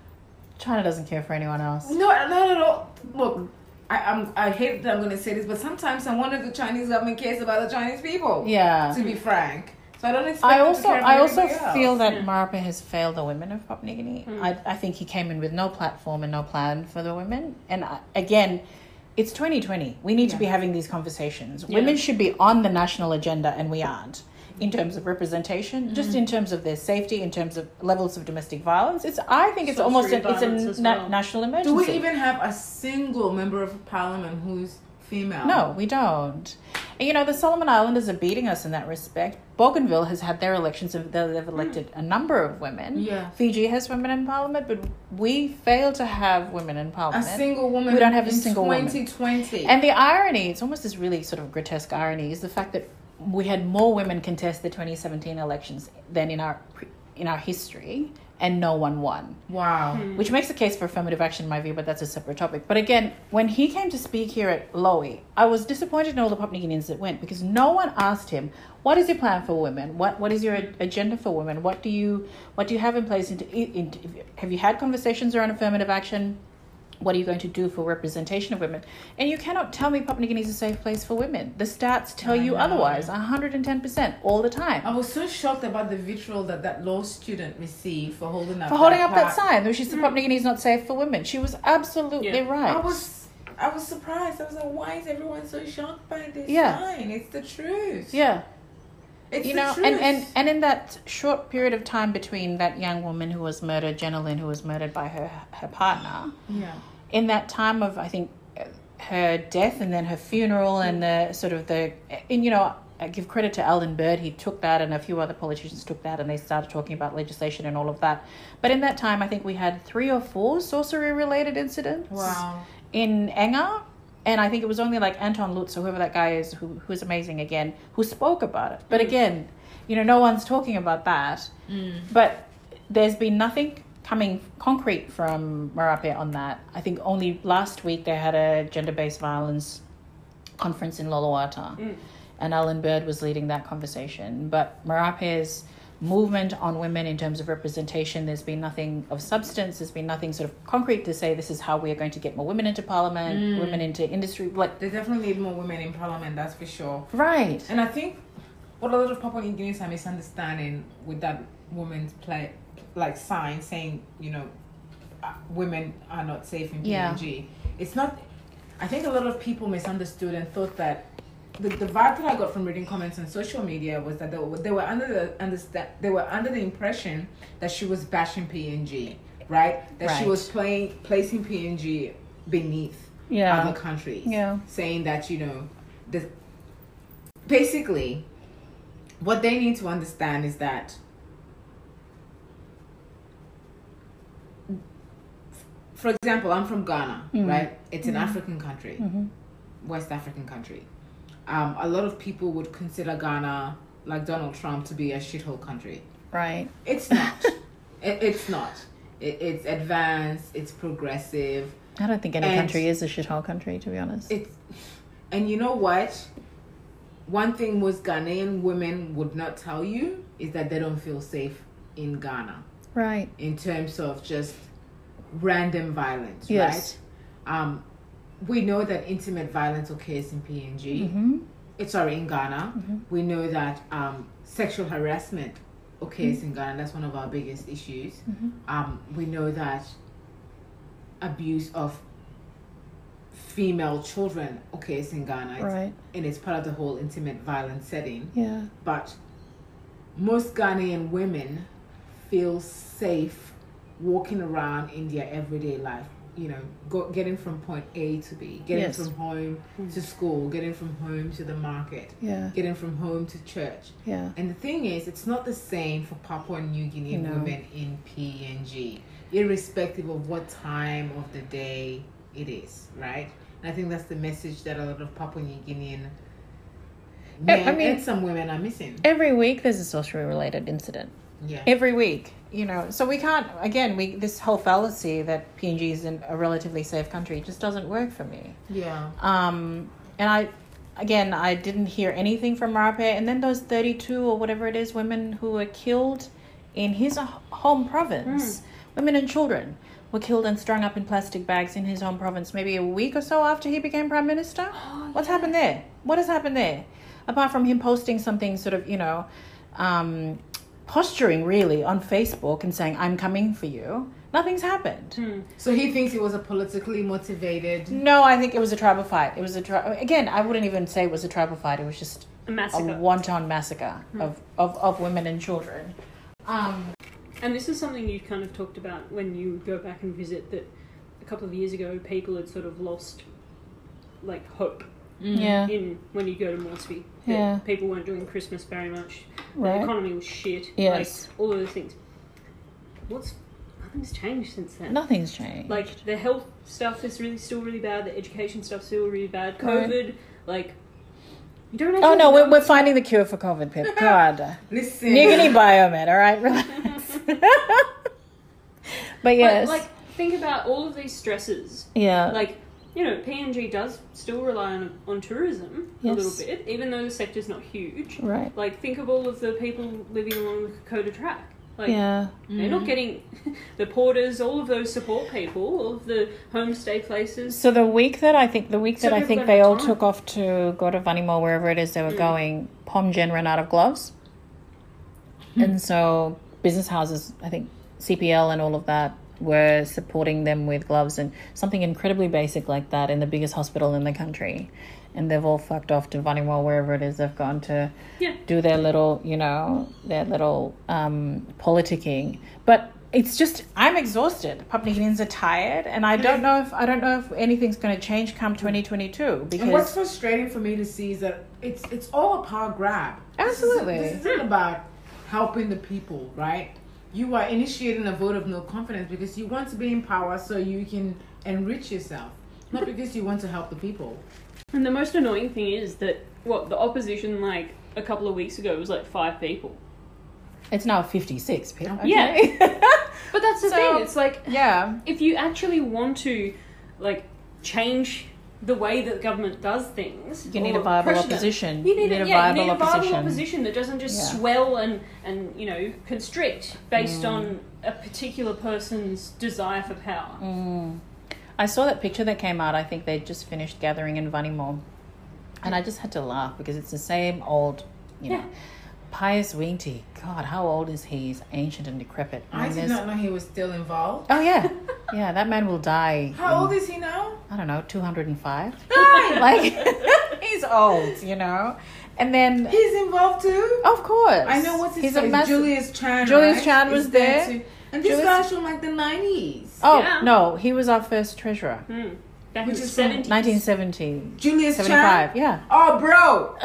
China doesn't care for anyone else. No, no, no, no. Look, I, I'm, I hate that I'm going to say this, but sometimes I wonder if the Chinese government cares about the Chinese people. Yeah. To be frank, so I don't expect. I them also to care for I also everybody else. feel that Yeah. Marape has failed the women of Papua New Guinea. Mm. I I think he came in with no platform and no plan for the women. And I, again, it's twenty twenty. We need to be Yeah. having these conversations. Yeah. Women should be on the national agenda, and we aren't. In terms of representation, Mm. just in terms of their safety, in terms of levels of domestic violence, it's I think it's almost Sorcery an, it's violence a as na- well. national emergency. Do we even have a single member of parliament who's female? No, we don't. And, you know, the Solomon Islanders are beating us in that respect. Bougainville has had their elections, and they- they've elected a number of women. Yeah. Fiji has women in parliament, but we fail to have women in A parliament. single woman. We don't have a in single woman. twenty twenty. And the irony, it's almost this really sort of grotesque irony, is the fact that we had more women contest the twenty seventeen elections than in our in our history, and no one won. Wow. Hmm. Which makes a case for affirmative action in my view, but that's a separate topic. But again, when he came to speak here at Lowy, I was disappointed in all the Papua New Guineans that went, because no one asked him, what is your plan for women? What What is your agenda for women? What do you What do you have in place? Into, in, have you had conversations around affirmative action? What are you going to do for representation of women? And you cannot tell me Papua New Guinea is a safe place for women. The stats tell I you know. otherwise, one hundred ten percent all the time. I was so shocked about the vitriol that that law student received for holding up For holding that up that plaque. sign, which is the Papua New Guinea is not safe for women. She was absolutely Yeah. right. I was I was surprised. I was like, why is everyone so shocked by this Yeah. sign? It's the truth. Yeah. It's You the know, truth. and, and, and in that short period of time between that young woman who was murdered, Jenna Lynn, who was murdered by her her partner, yeah. in that time of, I think, uh, her death and then her funeral and the sort of the, and you know, I give credit to Alden Bird. He took that, and a few other politicians took that, and they started talking about legislation and all of that. But in that time, I think we had three or four sorcery-related incidents Wow. in Enga. And I think it was only like Anton Lutz, or whoever that guy is, who who's amazing again, who spoke about it. But Mm. again, you know, no one's talking about that. Mm. But there's been nothing coming concrete from Marape on that. I think only last week they had a gender-based violence conference in Lolawata, Mm. and Alan Bird was leading that conversation. But Marape's movement on women in terms of representation, there's been nothing of substance. There's been nothing sort of concrete to say this is how we are going to get more women into parliament, Mm. women into industry. Like, They definitely need more women in parliament, that's for sure. right. And I think what a lot of Papua New Guineans are misunderstanding with that woman's play, like sign saying, you know, uh, women are not safe in P N G. It's not. I think a lot of people misunderstood and thought that the, the vibe that I got from reading comments on social media was that they were, they were under the understand they were under the impression that she was bashing P N G, right? That she Right. was playing placing P N G beneath Yeah. other countries. Yeah. Saying that, you know, the basically what they need to understand is that for example, I'm from Ghana, Mhm. right? It's an Mhm. African country, Mm-hmm. West African country. Um, a lot of people would consider Ghana, like Donald Trump, to be a shithole country. Right. It's not. it, it's not. It, it's advanced. It's progressive. I don't think any And- country is a shithole country, to be honest. It's, and you know what? One thing most Ghanaian women would not tell you is that they don't feel safe in Ghana right. in terms of just random violence, Yes. right? Um, we know that intimate violence occurs in P N G. Mm-hmm. It's sorry, in Ghana. Mhm. We know that um, sexual harassment occurs in Ghana. That's one of our biggest issues. Mhm. Um, we know that abuse of female children occurs in Ghana. Right. And it's part of the whole intimate violence setting. Yeah. But most Ghanaian women feel safe walking around in their everyday life. You know, go, getting from point A to B, getting Yes. from home to school, getting from home to the market, Yeah. getting from home to church. Yeah. And the thing is, it's not the same for Papua New Guinean No. women in P N G, irrespective of what time of the day it is, right? And I think that's the message that a lot of Papua New Guinean men I mean- and some women are missing. Every week there's a socially related incident. Yeah. Every week, you know. So we can't, again, we this whole fallacy that P N G is in a relatively safe country just doesn't work for me. Yeah. Um, and I, again, I didn't hear anything from Marape. And then those thirty-two or whatever it is women who were killed in his home province, women and children, were killed and strung up in plastic bags in his home province maybe a week or so after he became prime minister. Oh, What's yeah. happened there? What has happened there? Apart from him posting something sort of, you know, um, posturing really on Facebook and saying, I'm coming for you. Nothing's happened. Hmm. So he thinks it was a politically motivated. No, I think it was a tribal fight. It was a tri- again. I wouldn't even say it was a tribal fight. It was just A a massacre. wanton massacre of, of, of women and children. Um, And this is something you kind of talked about when you go back and visit, that a couple of years ago people had sort of lost like hope yeah, in when you go to Moresby. That Yeah. people weren't doing Christmas very much. Right. The economy was shit. Yes. Like all of those things. What's nothing's changed since then. nothing's changed. Like the health stuff is really still really bad. The education stuff's still really bad. Right. COVID, like you don't. oh actually no, we're, know- we're finding the cure for COVID, Pip. God, Listen. New Guinea Biomed. All right, relax. But yes, But, like think about all of these stresses. yeah, Like, you know, P N G does still rely on, on tourism Yes. a little bit, even though the sector's not huge. right. Like, think of all of the people living along the Kokoda Track. Like, Yeah, they're not getting the porters, all of those support people, all of the homestay places. so the week that I think the week So that I people think don't they have all time. took off to go to Vanimo, wherever it is they were Mm. going, PomGen ran out of gloves, and so business houses, I think C P L and all of that, were supporting them with gloves and something incredibly basic like that in the biggest hospital in the country, and they've all fucked off to Vanimo, wherever it is they've gone to Yeah. do their little, you know, their little um, politicking. But it's just, I'm exhausted. Papua New Guineans are tired, and I don't know if I don't know if anything's going to change come twenty twenty-two And what's because frustrating for me to see is that it's it's all a power grab. Absolutely. This, is, this isn't about helping the people, right? You are initiating a vote of no confidence because you want to be in power so you can enrich yourself, not because you want to help the people. And the most annoying thing is that, what, the opposition, like, a couple of weeks ago was like five people. it's now fifty-six. Pip, okay? Yeah. But that's the So- thing, it's like, yeah. if you actually want to, like, change the way that government does things, You need or a viable pressure them, opposition. You need, a, a yeah, viable you need a viable opposition. opposition that doesn't just Yeah. swell and, and, you know, constrict based Mm. on a particular person's desire for power. Mm. I saw that picture that came out. I think they just finished gathering in Vanimo, and I just had to laugh because it's the same old, you know, Yeah. Pius Winty. God, how old is he? He's ancient and decrepit. I mean, did there's- not know he was still involved. Oh yeah, yeah. That man will die. How in, old is he now? I don't know, two hundred and five. Right. Like he's old, you know. And then, He's involved too. of course, I know what's his he's face. a massive. Julius Chan. Julius right? Chan Is was there. too. And this Julius- guy's from like the nineties. Oh Yeah. no, he was our first treasurer, Hmm. Back Which in the is from seventies. nineteen seventy, Julius seventy-five. Chan. Yeah. Oh, bro,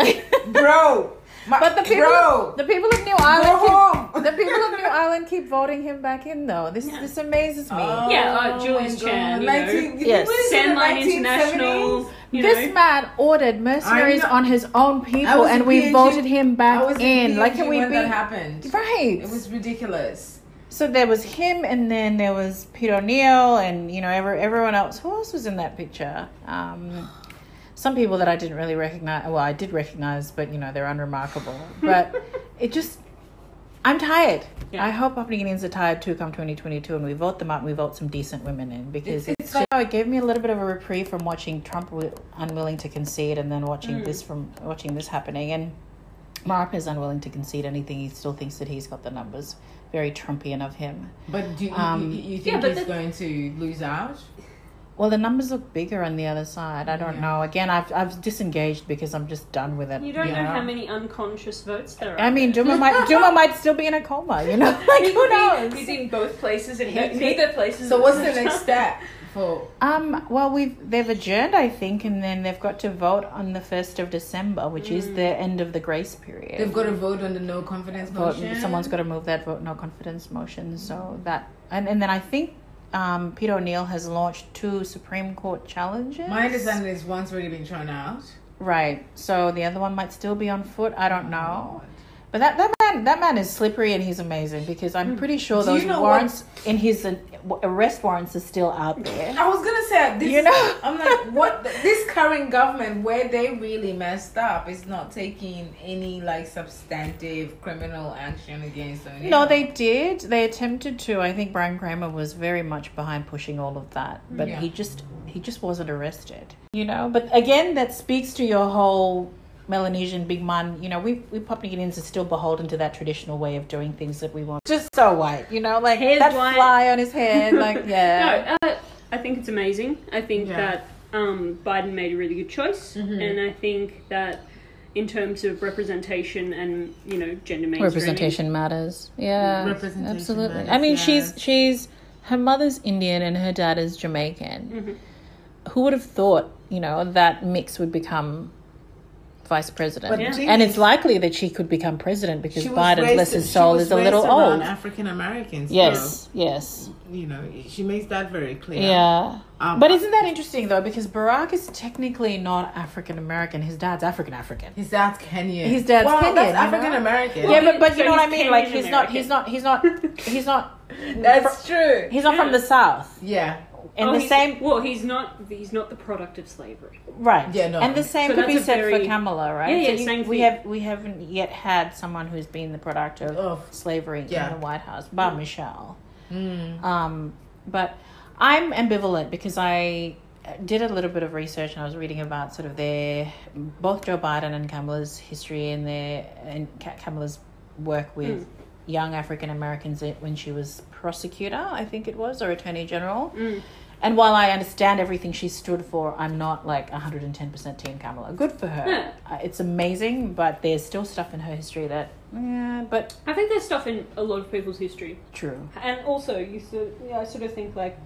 bro. My, But the people, bro. the people of New Go Island, home. keep, the people of New Island keep voting him back in. Though this this amazes me. Oh, Yeah, uh, Julius my God. Chan, you know. nineteen Yes. what is it, Sandline nineteen International. seventies? You This know. man ordered mercenaries I know. on his own I people, was and a we P N G voted him I back was in. Like, can we when be that happened? right? It was ridiculous. So there was him, and then there was Peter O'Neill, and you know, every, everyone else. Who else was in that picture? Um, some people that I didn't really recognize. Well, I did recognize, but you know, they're unremarkable. But it just, I'm tired. Yeah. I hope Papua New Guineans are tired too. Come twenty twenty-two, and we vote them out, and we vote some decent women in because It's- it's, it's like- you know, it gave me a little bit of a reprieve from watching Trump wi- unwilling to concede, and then watching Mm. this from watching this happening. And Marp is unwilling to concede anything. He still thinks that he's got the numbers. Very Trumpian of him. But do you, Um, you, you think yeah, but he's the- going to lose out? Well, the numbers look bigger on the other side. I don't Yeah. know. Again, I've I've disengaged because I'm just done with it. You don't know how many unconscious votes there are. I mean, Duma might Duma might still be in a coma. You know, like He who could be- knows? He's in both places and He- he, neither places. So what's the next step for? Um. Well, we've they've adjourned, I think, and then they've got to vote on the first of December, which is the end of the grace period. They've got to vote on the no confidence vote, motion. someone's got to move that vote no confidence motion. So that and and then I think um, Peter O'Neill has launched two Supreme Court challenges. My understanding is one's already been thrown out. Right. So the other one might still be on foot. I don't know. But that, that man that man is slippery and he's amazing because I'm pretty sure Do those you know warrants in his uh, arrest warrants are still out there. I was gonna say this. You know? I'm like, what? This current government, where they really messed up, is not taking any like substantive criminal action against them. No, they did. They attempted to. I think Brian Kramer was very much behind pushing all of that, but Yeah. he just he just wasn't arrested. You know. But again, that speaks to your whole Melanesian big man. You know, we we Papua New Guineans are still beholden to that traditional way of doing things that we want. Just so white, you know, like Hair's that white. fly on his head, like yeah. No, uh, I think it's amazing. I think Yeah. that um, Biden made a really good choice, Mhm. and I think that in terms of representation and you know gender mainstreaming, Representation matters. Yeah, Representation absolutely. matters, I mean, yes. she's she's her mother's Indian and her dad is Jamaican. Mhm. Who would have thought, you know, that mix would become vice president? But Yeah. Jamie- And it's likely that she could become president because She was Biden, raised- bless his she soul, was is a little raised around old. African Americans. Yes, yes, So, you know, she makes that very clear. yeah. Um, But isn't that interesting though? Because Barack is technically not African American. His dad's African African. his dad's Kenyan. His dad's well, Kenyan, That's you know? African American. Yeah, but but you So know what I he's mean. Like Kenyan he's not he's not he's not he's not That's true. he's not from the South. Yeah. And Oh, the he's- same Well, he's not. He's not the product of slavery. right. Yeah, no. And the same So could be that's a said for very- Kamala, right? Yeah, yeah, So you- same we thing. have we haven't yet had someone who's been the product of Of- slavery yeah. in the White House, bar Michelle. Mm. Um, but I'm ambivalent because I did a little bit of research and I was reading about sort of their both Joe Biden and Kamala's history and their and Ka- Kamala's work with Mm. young African Americans when she was prosecutor, I think it was, or attorney general. Mm. And while I understand everything she stood for, I'm not like one hundred ten percent team Kamala. Good for her. Yeah. Uh, it's amazing, but there's still stuff in her history that, yeah, but I think there's stuff in a lot of people's history. true. And also, you sort, yeah, I sort of think like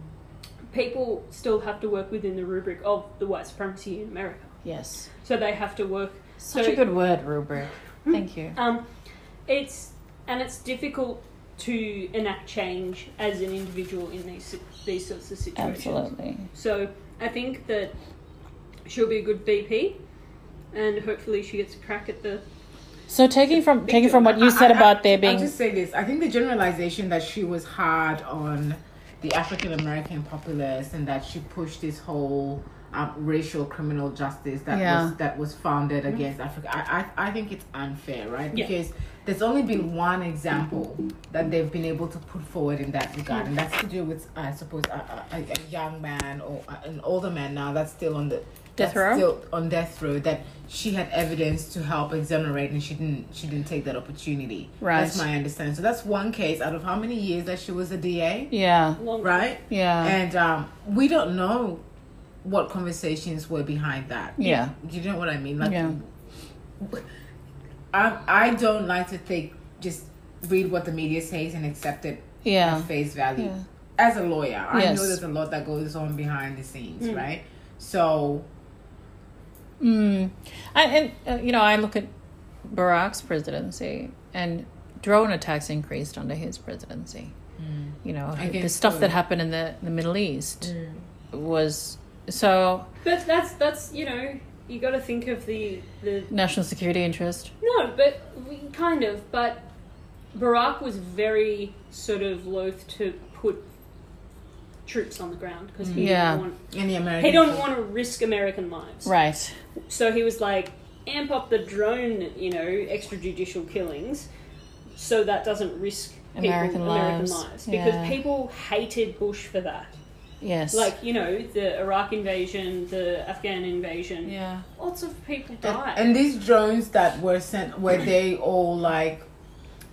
people still have to work within the rubric of the white supremacy in America. Yes. So they have to work. Such So- a good word, rubric. Thank you. Um, it's and it's difficult to enact change as an individual in these si- these sorts of situations. Absolutely. So I think that she'll be a good V P, and hopefully she gets a crack at the. So taking from taking from what you said I- I- about there being I'll just say this. I think the generalization that she was hard on the African American populace and that she pushed this whole um, racial criminal justice that Yeah. was that was founded against Africa. I, I I think it's unfair, right? Yeah. Because there's only been one example that they've been able to put forward in that regard, and that's to do with I suppose a, a, a young man or an older man now that's still on the Death that's row? still on death row, that she had evidence to help exonerate and she didn't she didn't take that opportunity. Right. That's my understanding. So that's one case out of how many years that she was a D A, yeah, Long right? yeah, And um, we don't know what conversations were behind that. yeah, You know what I mean? Like, Yeah. I I don't like to think just read what the media says and accept it yeah, at face value. yeah. As a lawyer, I Yes. know there's a lot that goes on behind the scenes, Mm. right? So Mm. And, and uh, you know, I look at Barack's presidency, and drone attacks increased under his presidency. You know, I the guess stuff so. that happened in the, the Middle East Mm. was so But that's that's you know you got to think of the the national security interest. no, but we, kind of. But Barack was very sort of loath to put troops on the ground because he Yeah. didn't want in the American he don't want to risk American lives. Right. So he was like, amp up the drone, you know, extrajudicial killings, so that doesn't risk people, American American lives. lives, because Yeah. people hated Bush for that. Yes. Like, you know, the Iraq invasion, the Afghan invasion. yeah. Lots of people And, died. and these drones that were sent, were they all like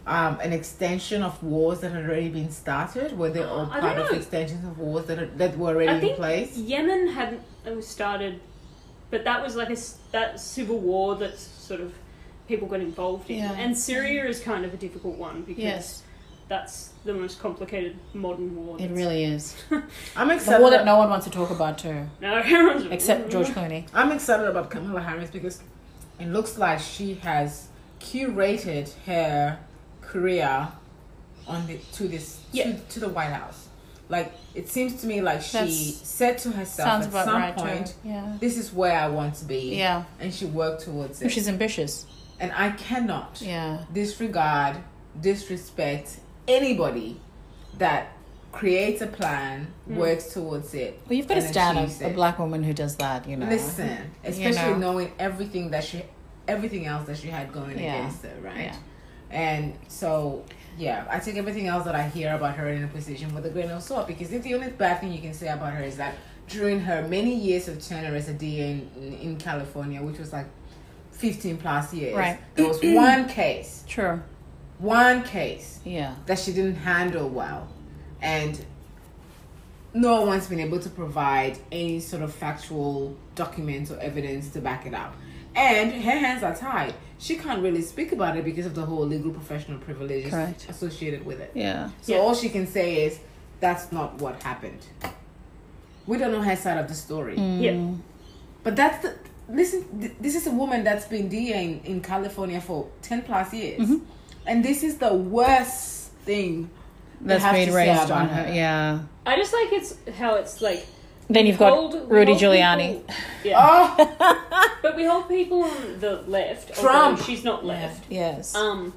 um, an extension of wars that had already been started? Were they all I part don't of know. extensions of wars that are, that were already I in think place? Yemen hadn't it was started, but that was like a s- that civil war that's sort of people got involved in. Yeah. And Syria is kind of a difficult one because Yes. that's the most complicated modern war. It that's- really is. I'm The excited. war that no one wants to talk about too, No, everyone's except George Clooney. I'm excited about Kamala Harris because it looks like she has curated her career on the to this Yeah. to, to the White House. Like it seems to me like she That's- said to herself Sounds at about some right point, too. Yeah. "This is where I want to be," Yeah. and she worked towards it. She's ambitious. And I cannot Yeah. disregard, disrespect anybody that creates a plan, Mm. works towards it. Well, you've got to and stand achieves a, a it. black woman who does that, you know. Listen, especially know. knowing everything that she, everything else that she had going Yeah. against her, right? Yeah. And so, yeah, I take everything else that I hear about her in a position with a grain of salt because if the only bad thing you can say about her is that during her many years of tenure as a D A in, in, in California, which was like fifteen plus years, Right. there was one case, Sure. one case Yeah. that she didn't handle well, and no one's been able to provide any sort of factual documents or evidence to back it up. And her hands are tied. She can't really speak about it because of the whole legal professional privileges Correct. associated with it. Yeah. So Yeah. all she can say is, that's not what happened. We don't know her side of the story. Yeah. Mm. But that's the... Listen, th- this is a woman that's been D A in, in California for ten plus years. Mhm. And this is the worst thing That's have been to say raised about on her. her. Yeah. I just like it's how it's like. Then you've hold- got we Rudy hold Giuliani. people- yeah, Oh, but we hold people on the left. Trump. Although she's not left. Yes. Um,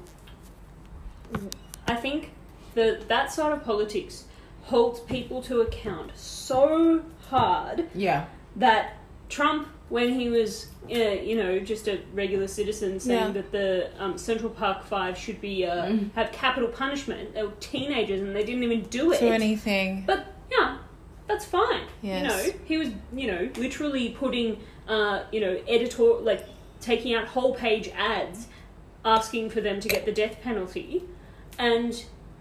I think that that side of politics holds people to account so hard yeah. that Trump, when he was, uh, you know, just a regular citizen, saying Yeah. that the um, Central Park Five should be uh, Mhm. have capital punishment. They were teenagers and they didn't even do it. To anything. But yeah, that's fine. Yes. You know, he was, you know, literally putting, uh, you know, editor like taking out whole page ads, asking for them to get the death penalty, and.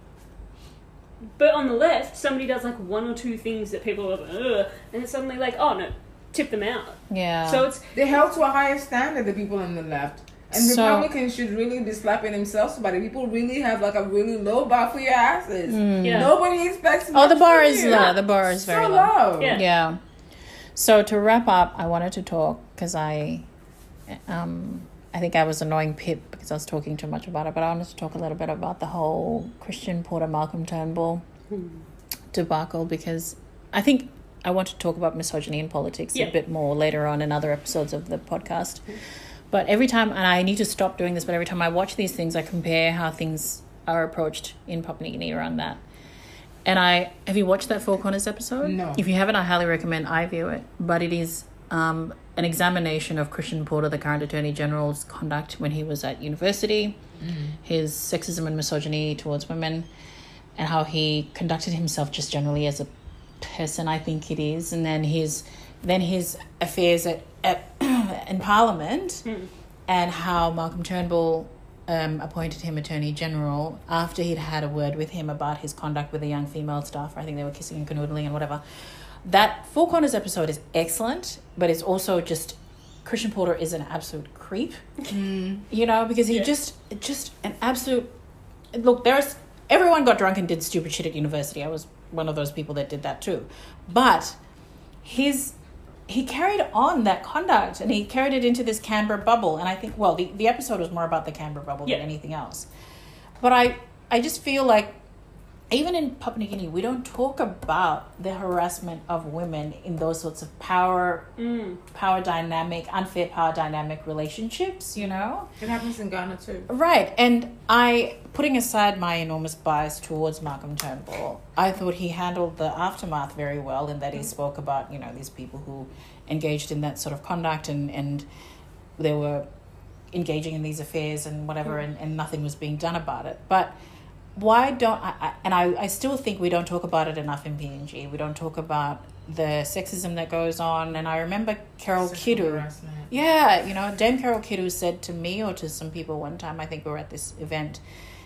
But on the left, somebody does like one or two things that people are like, ugh, and it's suddenly like, oh no, tip them out. Yeah. So it's They held to a higher standard, the people on the left. And So- Republicans should really be slapping themselves about it. People really have like a really low bar for your asses. Mm. yeah. Nobody expects Oh, much the bar from is you. low. The bar is so very low. low. Yeah. Yeah. So to wrap up, I wanted to talk because I, um, I think I was annoying Pip because I was talking too much about it. But I wanted to talk a little bit about the whole Christian Porter Malcolm Turnbull debacle because I think I want to talk about misogyny in politics Yeah. a bit more later on in other episodes of the podcast. But every time, and I need to stop doing this, but every time I watch these things, I compare how things are approached in Papua New Guinea around that. And I have you watched that Four Corners episode? No. If you haven't, I highly recommend I view it. But it is um, an examination of Christian Porter, the current Attorney General's conduct when he was at university, his sexism and misogyny towards women, and how he conducted himself just generally as a person, I think it is, and then his then his affairs at, at in Parliament, Mm. and how Malcolm Turnbull um, appointed him Attorney General after he'd had a word with him about his conduct with a young female staffer. I think they were kissing and canoodling and whatever. That Four Corners episode is excellent, but it's also just Christian Porter is an absolute creep, Mm. you know, because he Yeah. just just an absolute look. There's everyone got drunk and did stupid shit at university. I was one of those people that did that too, but his he carried on that conduct and he carried it into this Canberra bubble. And I think, well, the, the episode was more about the Canberra bubble Yeah. than anything else. But I, I just feel like even in Papua New Guinea, we don't talk about the harassment of women in those sorts of power, mm, power dynamic, unfair power dynamic relationships, you know? It happens in Ghana too. Right. And I, putting aside my enormous bias towards Malcolm Turnbull, I thought he handled the aftermath very well in that he spoke about, you know, these people who engaged in that sort of conduct and, and they were engaging in these affairs and whatever, and, and nothing was being done about it. But why don't I, I and I, I still think we don't talk about it enough in P N G. We don't talk about the sexism that goes on. And I remember Carol Sexual Kiddu. harassment. Yeah, you know, Dame Carol Kiddu said to me or to some people one time, I think we were at this event,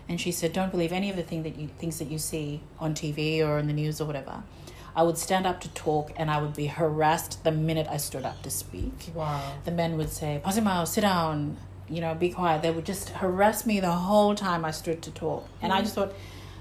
and she said, don't believe any of the thing that you things that you see on T V or in the news or whatever. I would stand up to talk and I would be harassed the minute I stood up to speak. Wow. The men would say, Pasimao, sit down, you know, be quiet. They would just harass me the whole time I stood to talk. And mm-hmm. I just thought,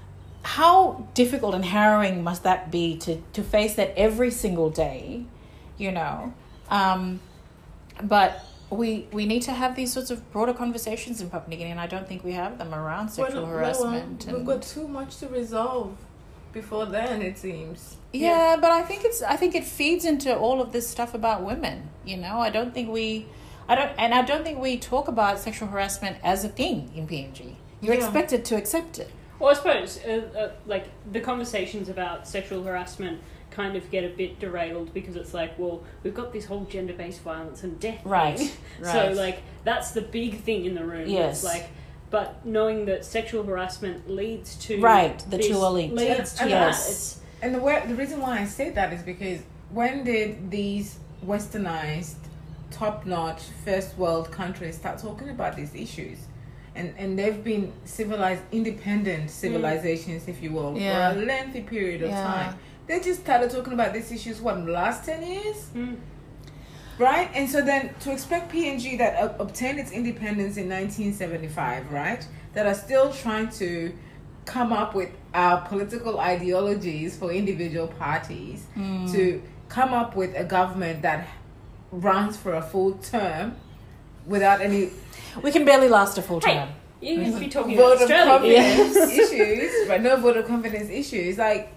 how difficult and harrowing must that be to, to face that every single day, you know? Um, but we we need to have these sorts of broader conversations in Papua New Guinea, and I don't think we have them around sexual well, harassment. No, we've and, got too much to resolve before then, it seems. Yeah, yeah, but I think it's I think it feeds into all of this stuff about women. You know, I don't think we, I don't, and I don't think we talk about sexual harassment as a thing in P N G. You're Yeah. expected to accept it. Well, I suppose, uh, uh, like, the conversations about sexual harassment kind of get a bit derailed because it's like, well, we've got this whole gender-based violence and death Right, thing. right. So, like, that's the big thing in the room. Yes. It's like, but knowing that sexual harassment leads to... Right, the this- two are linked. Leads to And- that. yes. It's, And the way, the reason why I say that is because when did these westernized, top-notch, first world countries start talking about these issues? And and they've been civilized, independent civilizations, mm. if you will, Yeah. for a lengthy period of Yeah. time. They just started talking about these issues, what, in the last ten years? mm. Right? And so then to expect P N G that uh, obtained its independence in nineteen seventy-five, right? That are still trying to come up with our political ideologies for individual parties, Mm. to come up with a government that runs for a full term without any We can barely last a full Hey, term. you could be talking vote about of Australia. confidence issues, right? No vote of confidence issues. Like,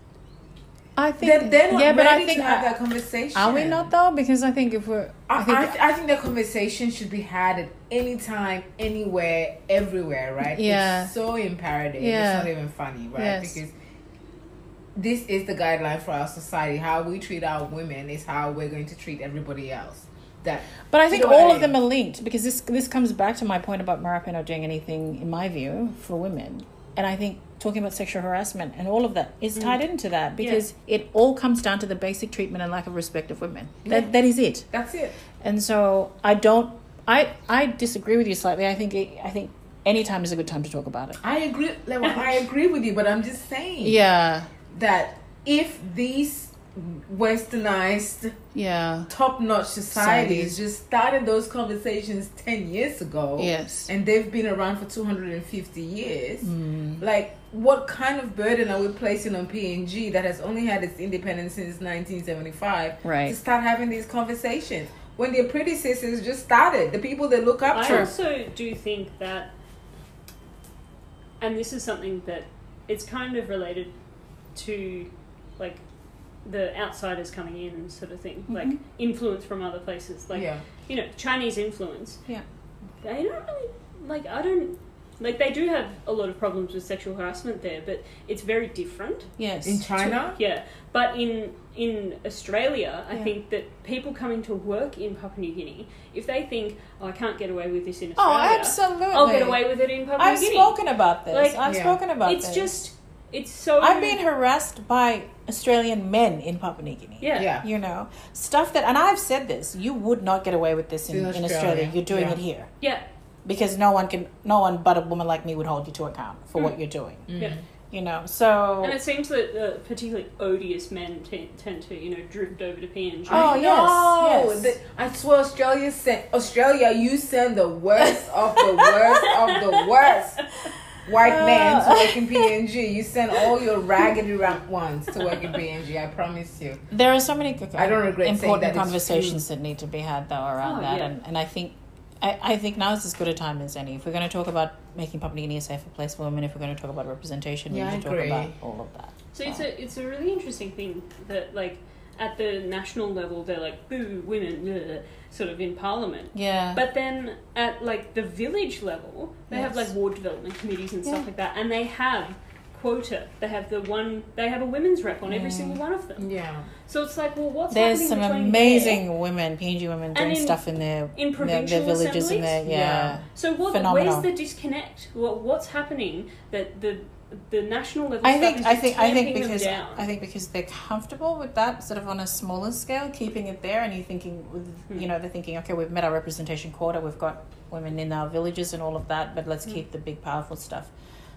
I think. they're, they're not yeah, ready but I think to have uh, that conversation. are we not though? Because I think if we're, I, I think I, th- I think that conversation should be had at any time, anywhere, everywhere, right? Yeah. It's so imperative. Yeah. It's not even funny, right? Yes. Because this is the guideline for our society. How we treat our women is how we're going to treat everybody else. That, But I you think know what all I of them mean? are linked because this this comes back to my point about Marape not doing anything, in my view, for women. And I think talking about sexual harassment and all of that is tied into that because it all comes down to the basic treatment and lack of respect of women. That Yeah. That is it. That's it. And so I don't, I, I disagree with you slightly. I think it, I think any time is a good time to talk about it. I agree. Like, I agree with you, but I'm just saying Yeah, that if these westernized, yeah, top-notch societies Societies. just started those conversations ten years ago, yes. and they've been around for two hundred fifty years, Mm. like, what kind of burden are we placing on P N G that has only had its independence since nineteen seventy-five Right. to start having these conversations when their predecessors just started, the people they look up I to? also do think that, and this is something that it's kind of related to, like, the outsiders coming in and sort of thing, like influence from other places, like Yeah. you know, Chinese influence. Yeah. They don't really like. I don't like. They do have a lot of problems with sexual harassment there, but it's very different. Yes. In China? Yeah, but in in Australia, I Yeah. think that people coming to work in Papua New Guinea, if they think, oh, I can't get away with this in Oh, Australia, absolutely. I'll get away with it in Papua I've New Guinea. spoken about this. Like, I've Yeah. spoken about It's this. just, it's so. I've been harassed by Australian men in Papua New Guinea. Yeah. Yeah. You know, stuff that, and I've said this, you would not get away with this in, In in Australia. Australia. You're doing Yeah. it here. Yeah. Because no one can, no one but a woman like me would hold you to account for Mm. what you're doing. Yeah. You know, so. And it seems that uh, particularly odious men t- tend to, you know, drift over to P N G. Oh, I yes, know. yes. The- I swear, Australia sent Australia. You send the worst of the worst of the worst white men to work in P N G. You send all your raggedy rank ones to work in P N G. I promise you. There are so many I don't regret saying important that it's conversations that need to be had though around Oh, that, yeah. and, and I think I, I think now is as good a time as any. If we're going to talk about making Papua New Guinea a safer place for women, if we're going to talk about representation, Yeah, we I need to talk agree. about all of that. So it's a it's a really interesting thing that, like, at the national level they're like, boo women, bleh, sort of in Parliament. Yeah. But then at, like, the village level, they have, Yes. like, ward development committees and Yeah. stuff like that, and they have quota. They have the one. They have a women's rep on every Mm. single one of them. Yeah. So it's like, well, what's There's happening some between amazing there? women, P N G women, doing in- stuff in their in their, provincial their villages and their assemblies? yeah. Yeah. So what? Phenomenal. Where's the disconnect? What What's happening that the the national level? I stuff think is I just think I think tamping them because down? I think because they're comfortable with that sort of on a smaller scale, keeping it there, and you're thinking with Hmm. you know they're thinking, okay, we've met our representation quota, we've got women in our villages and all of that, but let's Hmm. keep the big powerful stuff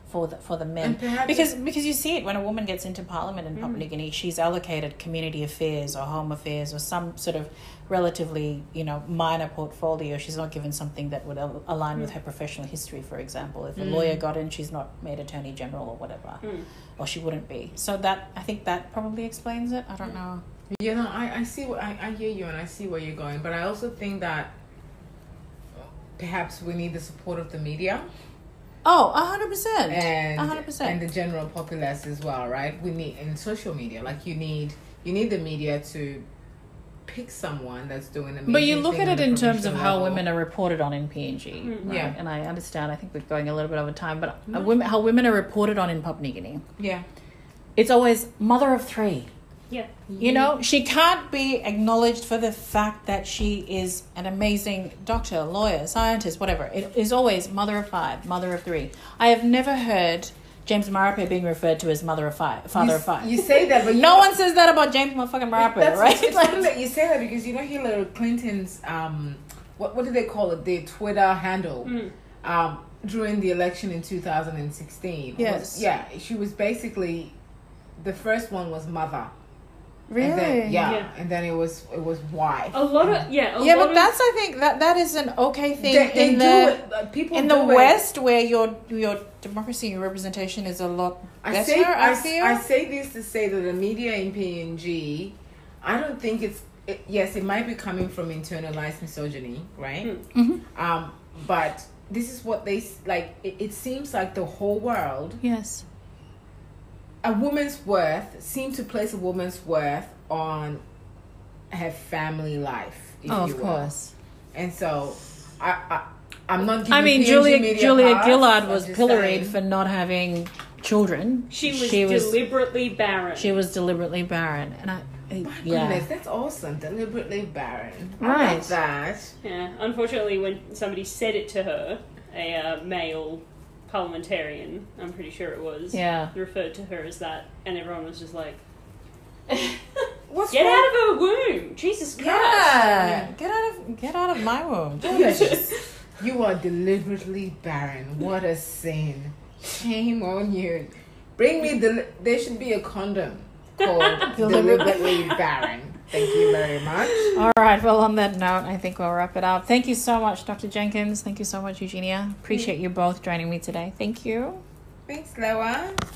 for the for the men. And perhaps Because because you see it when a woman gets into parliament in Papua Mm. New Guinea, she's allocated community affairs or home affairs or some sort of relatively, you know, minor portfolio. She's not given something that would al- align with Mm. her professional history, for example. If a Mm. lawyer got in, she's not made attorney general or whatever, Mm. or she wouldn't be. So that I think that probably explains it. I don't know. You know, I, I see what I, I hear you and I see where you're going, but I also think that perhaps we need the support of the media Oh, a hundred percent. and A hundred percent. and the general populace as well, right? We need in social media, like you need you need the media to pick someone that's doing amazing. But you look thing at on it a in terms of provincial how level. women are reported on in P N G, Mm. right? Yeah. And I understand. I think we're going a little bit over time, but uh, No. women, how women are reported on in Papua New Guinea, Yeah. it's always mother of three. Yeah. You know, she can't be acknowledged for the fact that she is an amazing doctor, lawyer, scientist, whatever. It is always mother of five, mother of three. I have never heard James Marape being referred to as mother of five, father you, of five. You say that, but you no know- one says that about James motherfucking Marape, That's, right? It's Like- funny that you say that because you know Hillary Clinton's um, what what do they call it? The Twitter handle. Mm. Um, during the election in two thousand sixteen. Yes. Was, yeah, she was basically the first one was mother. really? And then, yeah, Yeah. and then it was it was wife. A lot of yeah. A Yeah, lot but of, that's I think that that is an okay thing They, they in do the it. uh, People in the do it. West where your your democracy and representation is a lot better. I say I, I, feel. I say this to say that the media in P N G, I don't think it's it, yes, it might be coming from internalized misogyny, right? Hmm. Mhm. Um, but this is what they s- like. It, it seems like the whole world, Yes. a woman's worth, seem to place a woman's worth on her family life. If Oh, you of will. course. And so, I, I I'm not. Giving I mean, P N G Julia media Julia pass, Gillard I'm was just pilloried saying. for not having children. she was she was deliberately barren. she was deliberately barren, and I, I My yeah. goodness, that's awesome. Deliberately barren. I Right. like that. Yeah, unfortunately, when somebody said it to her, a uh, male parliamentarian, I'm pretty sure it was, Yeah. referred to her as that, and everyone was just like, What's "Get wrong? out of her womb, Jesus Christ!" Yeah, get out of get out of my womb. Yes. You are deliberately barren. What a sin. Shame on you. Bring me the. There should be a condom called deliberately barren. Thank you very much. All right. Well, on that note, I think we'll wrap it up. Thank you so much, Doctor Jenkins. Thank you so much, Eugenia. Appreciate you both joining me today. Thank you. Thanks, Loa.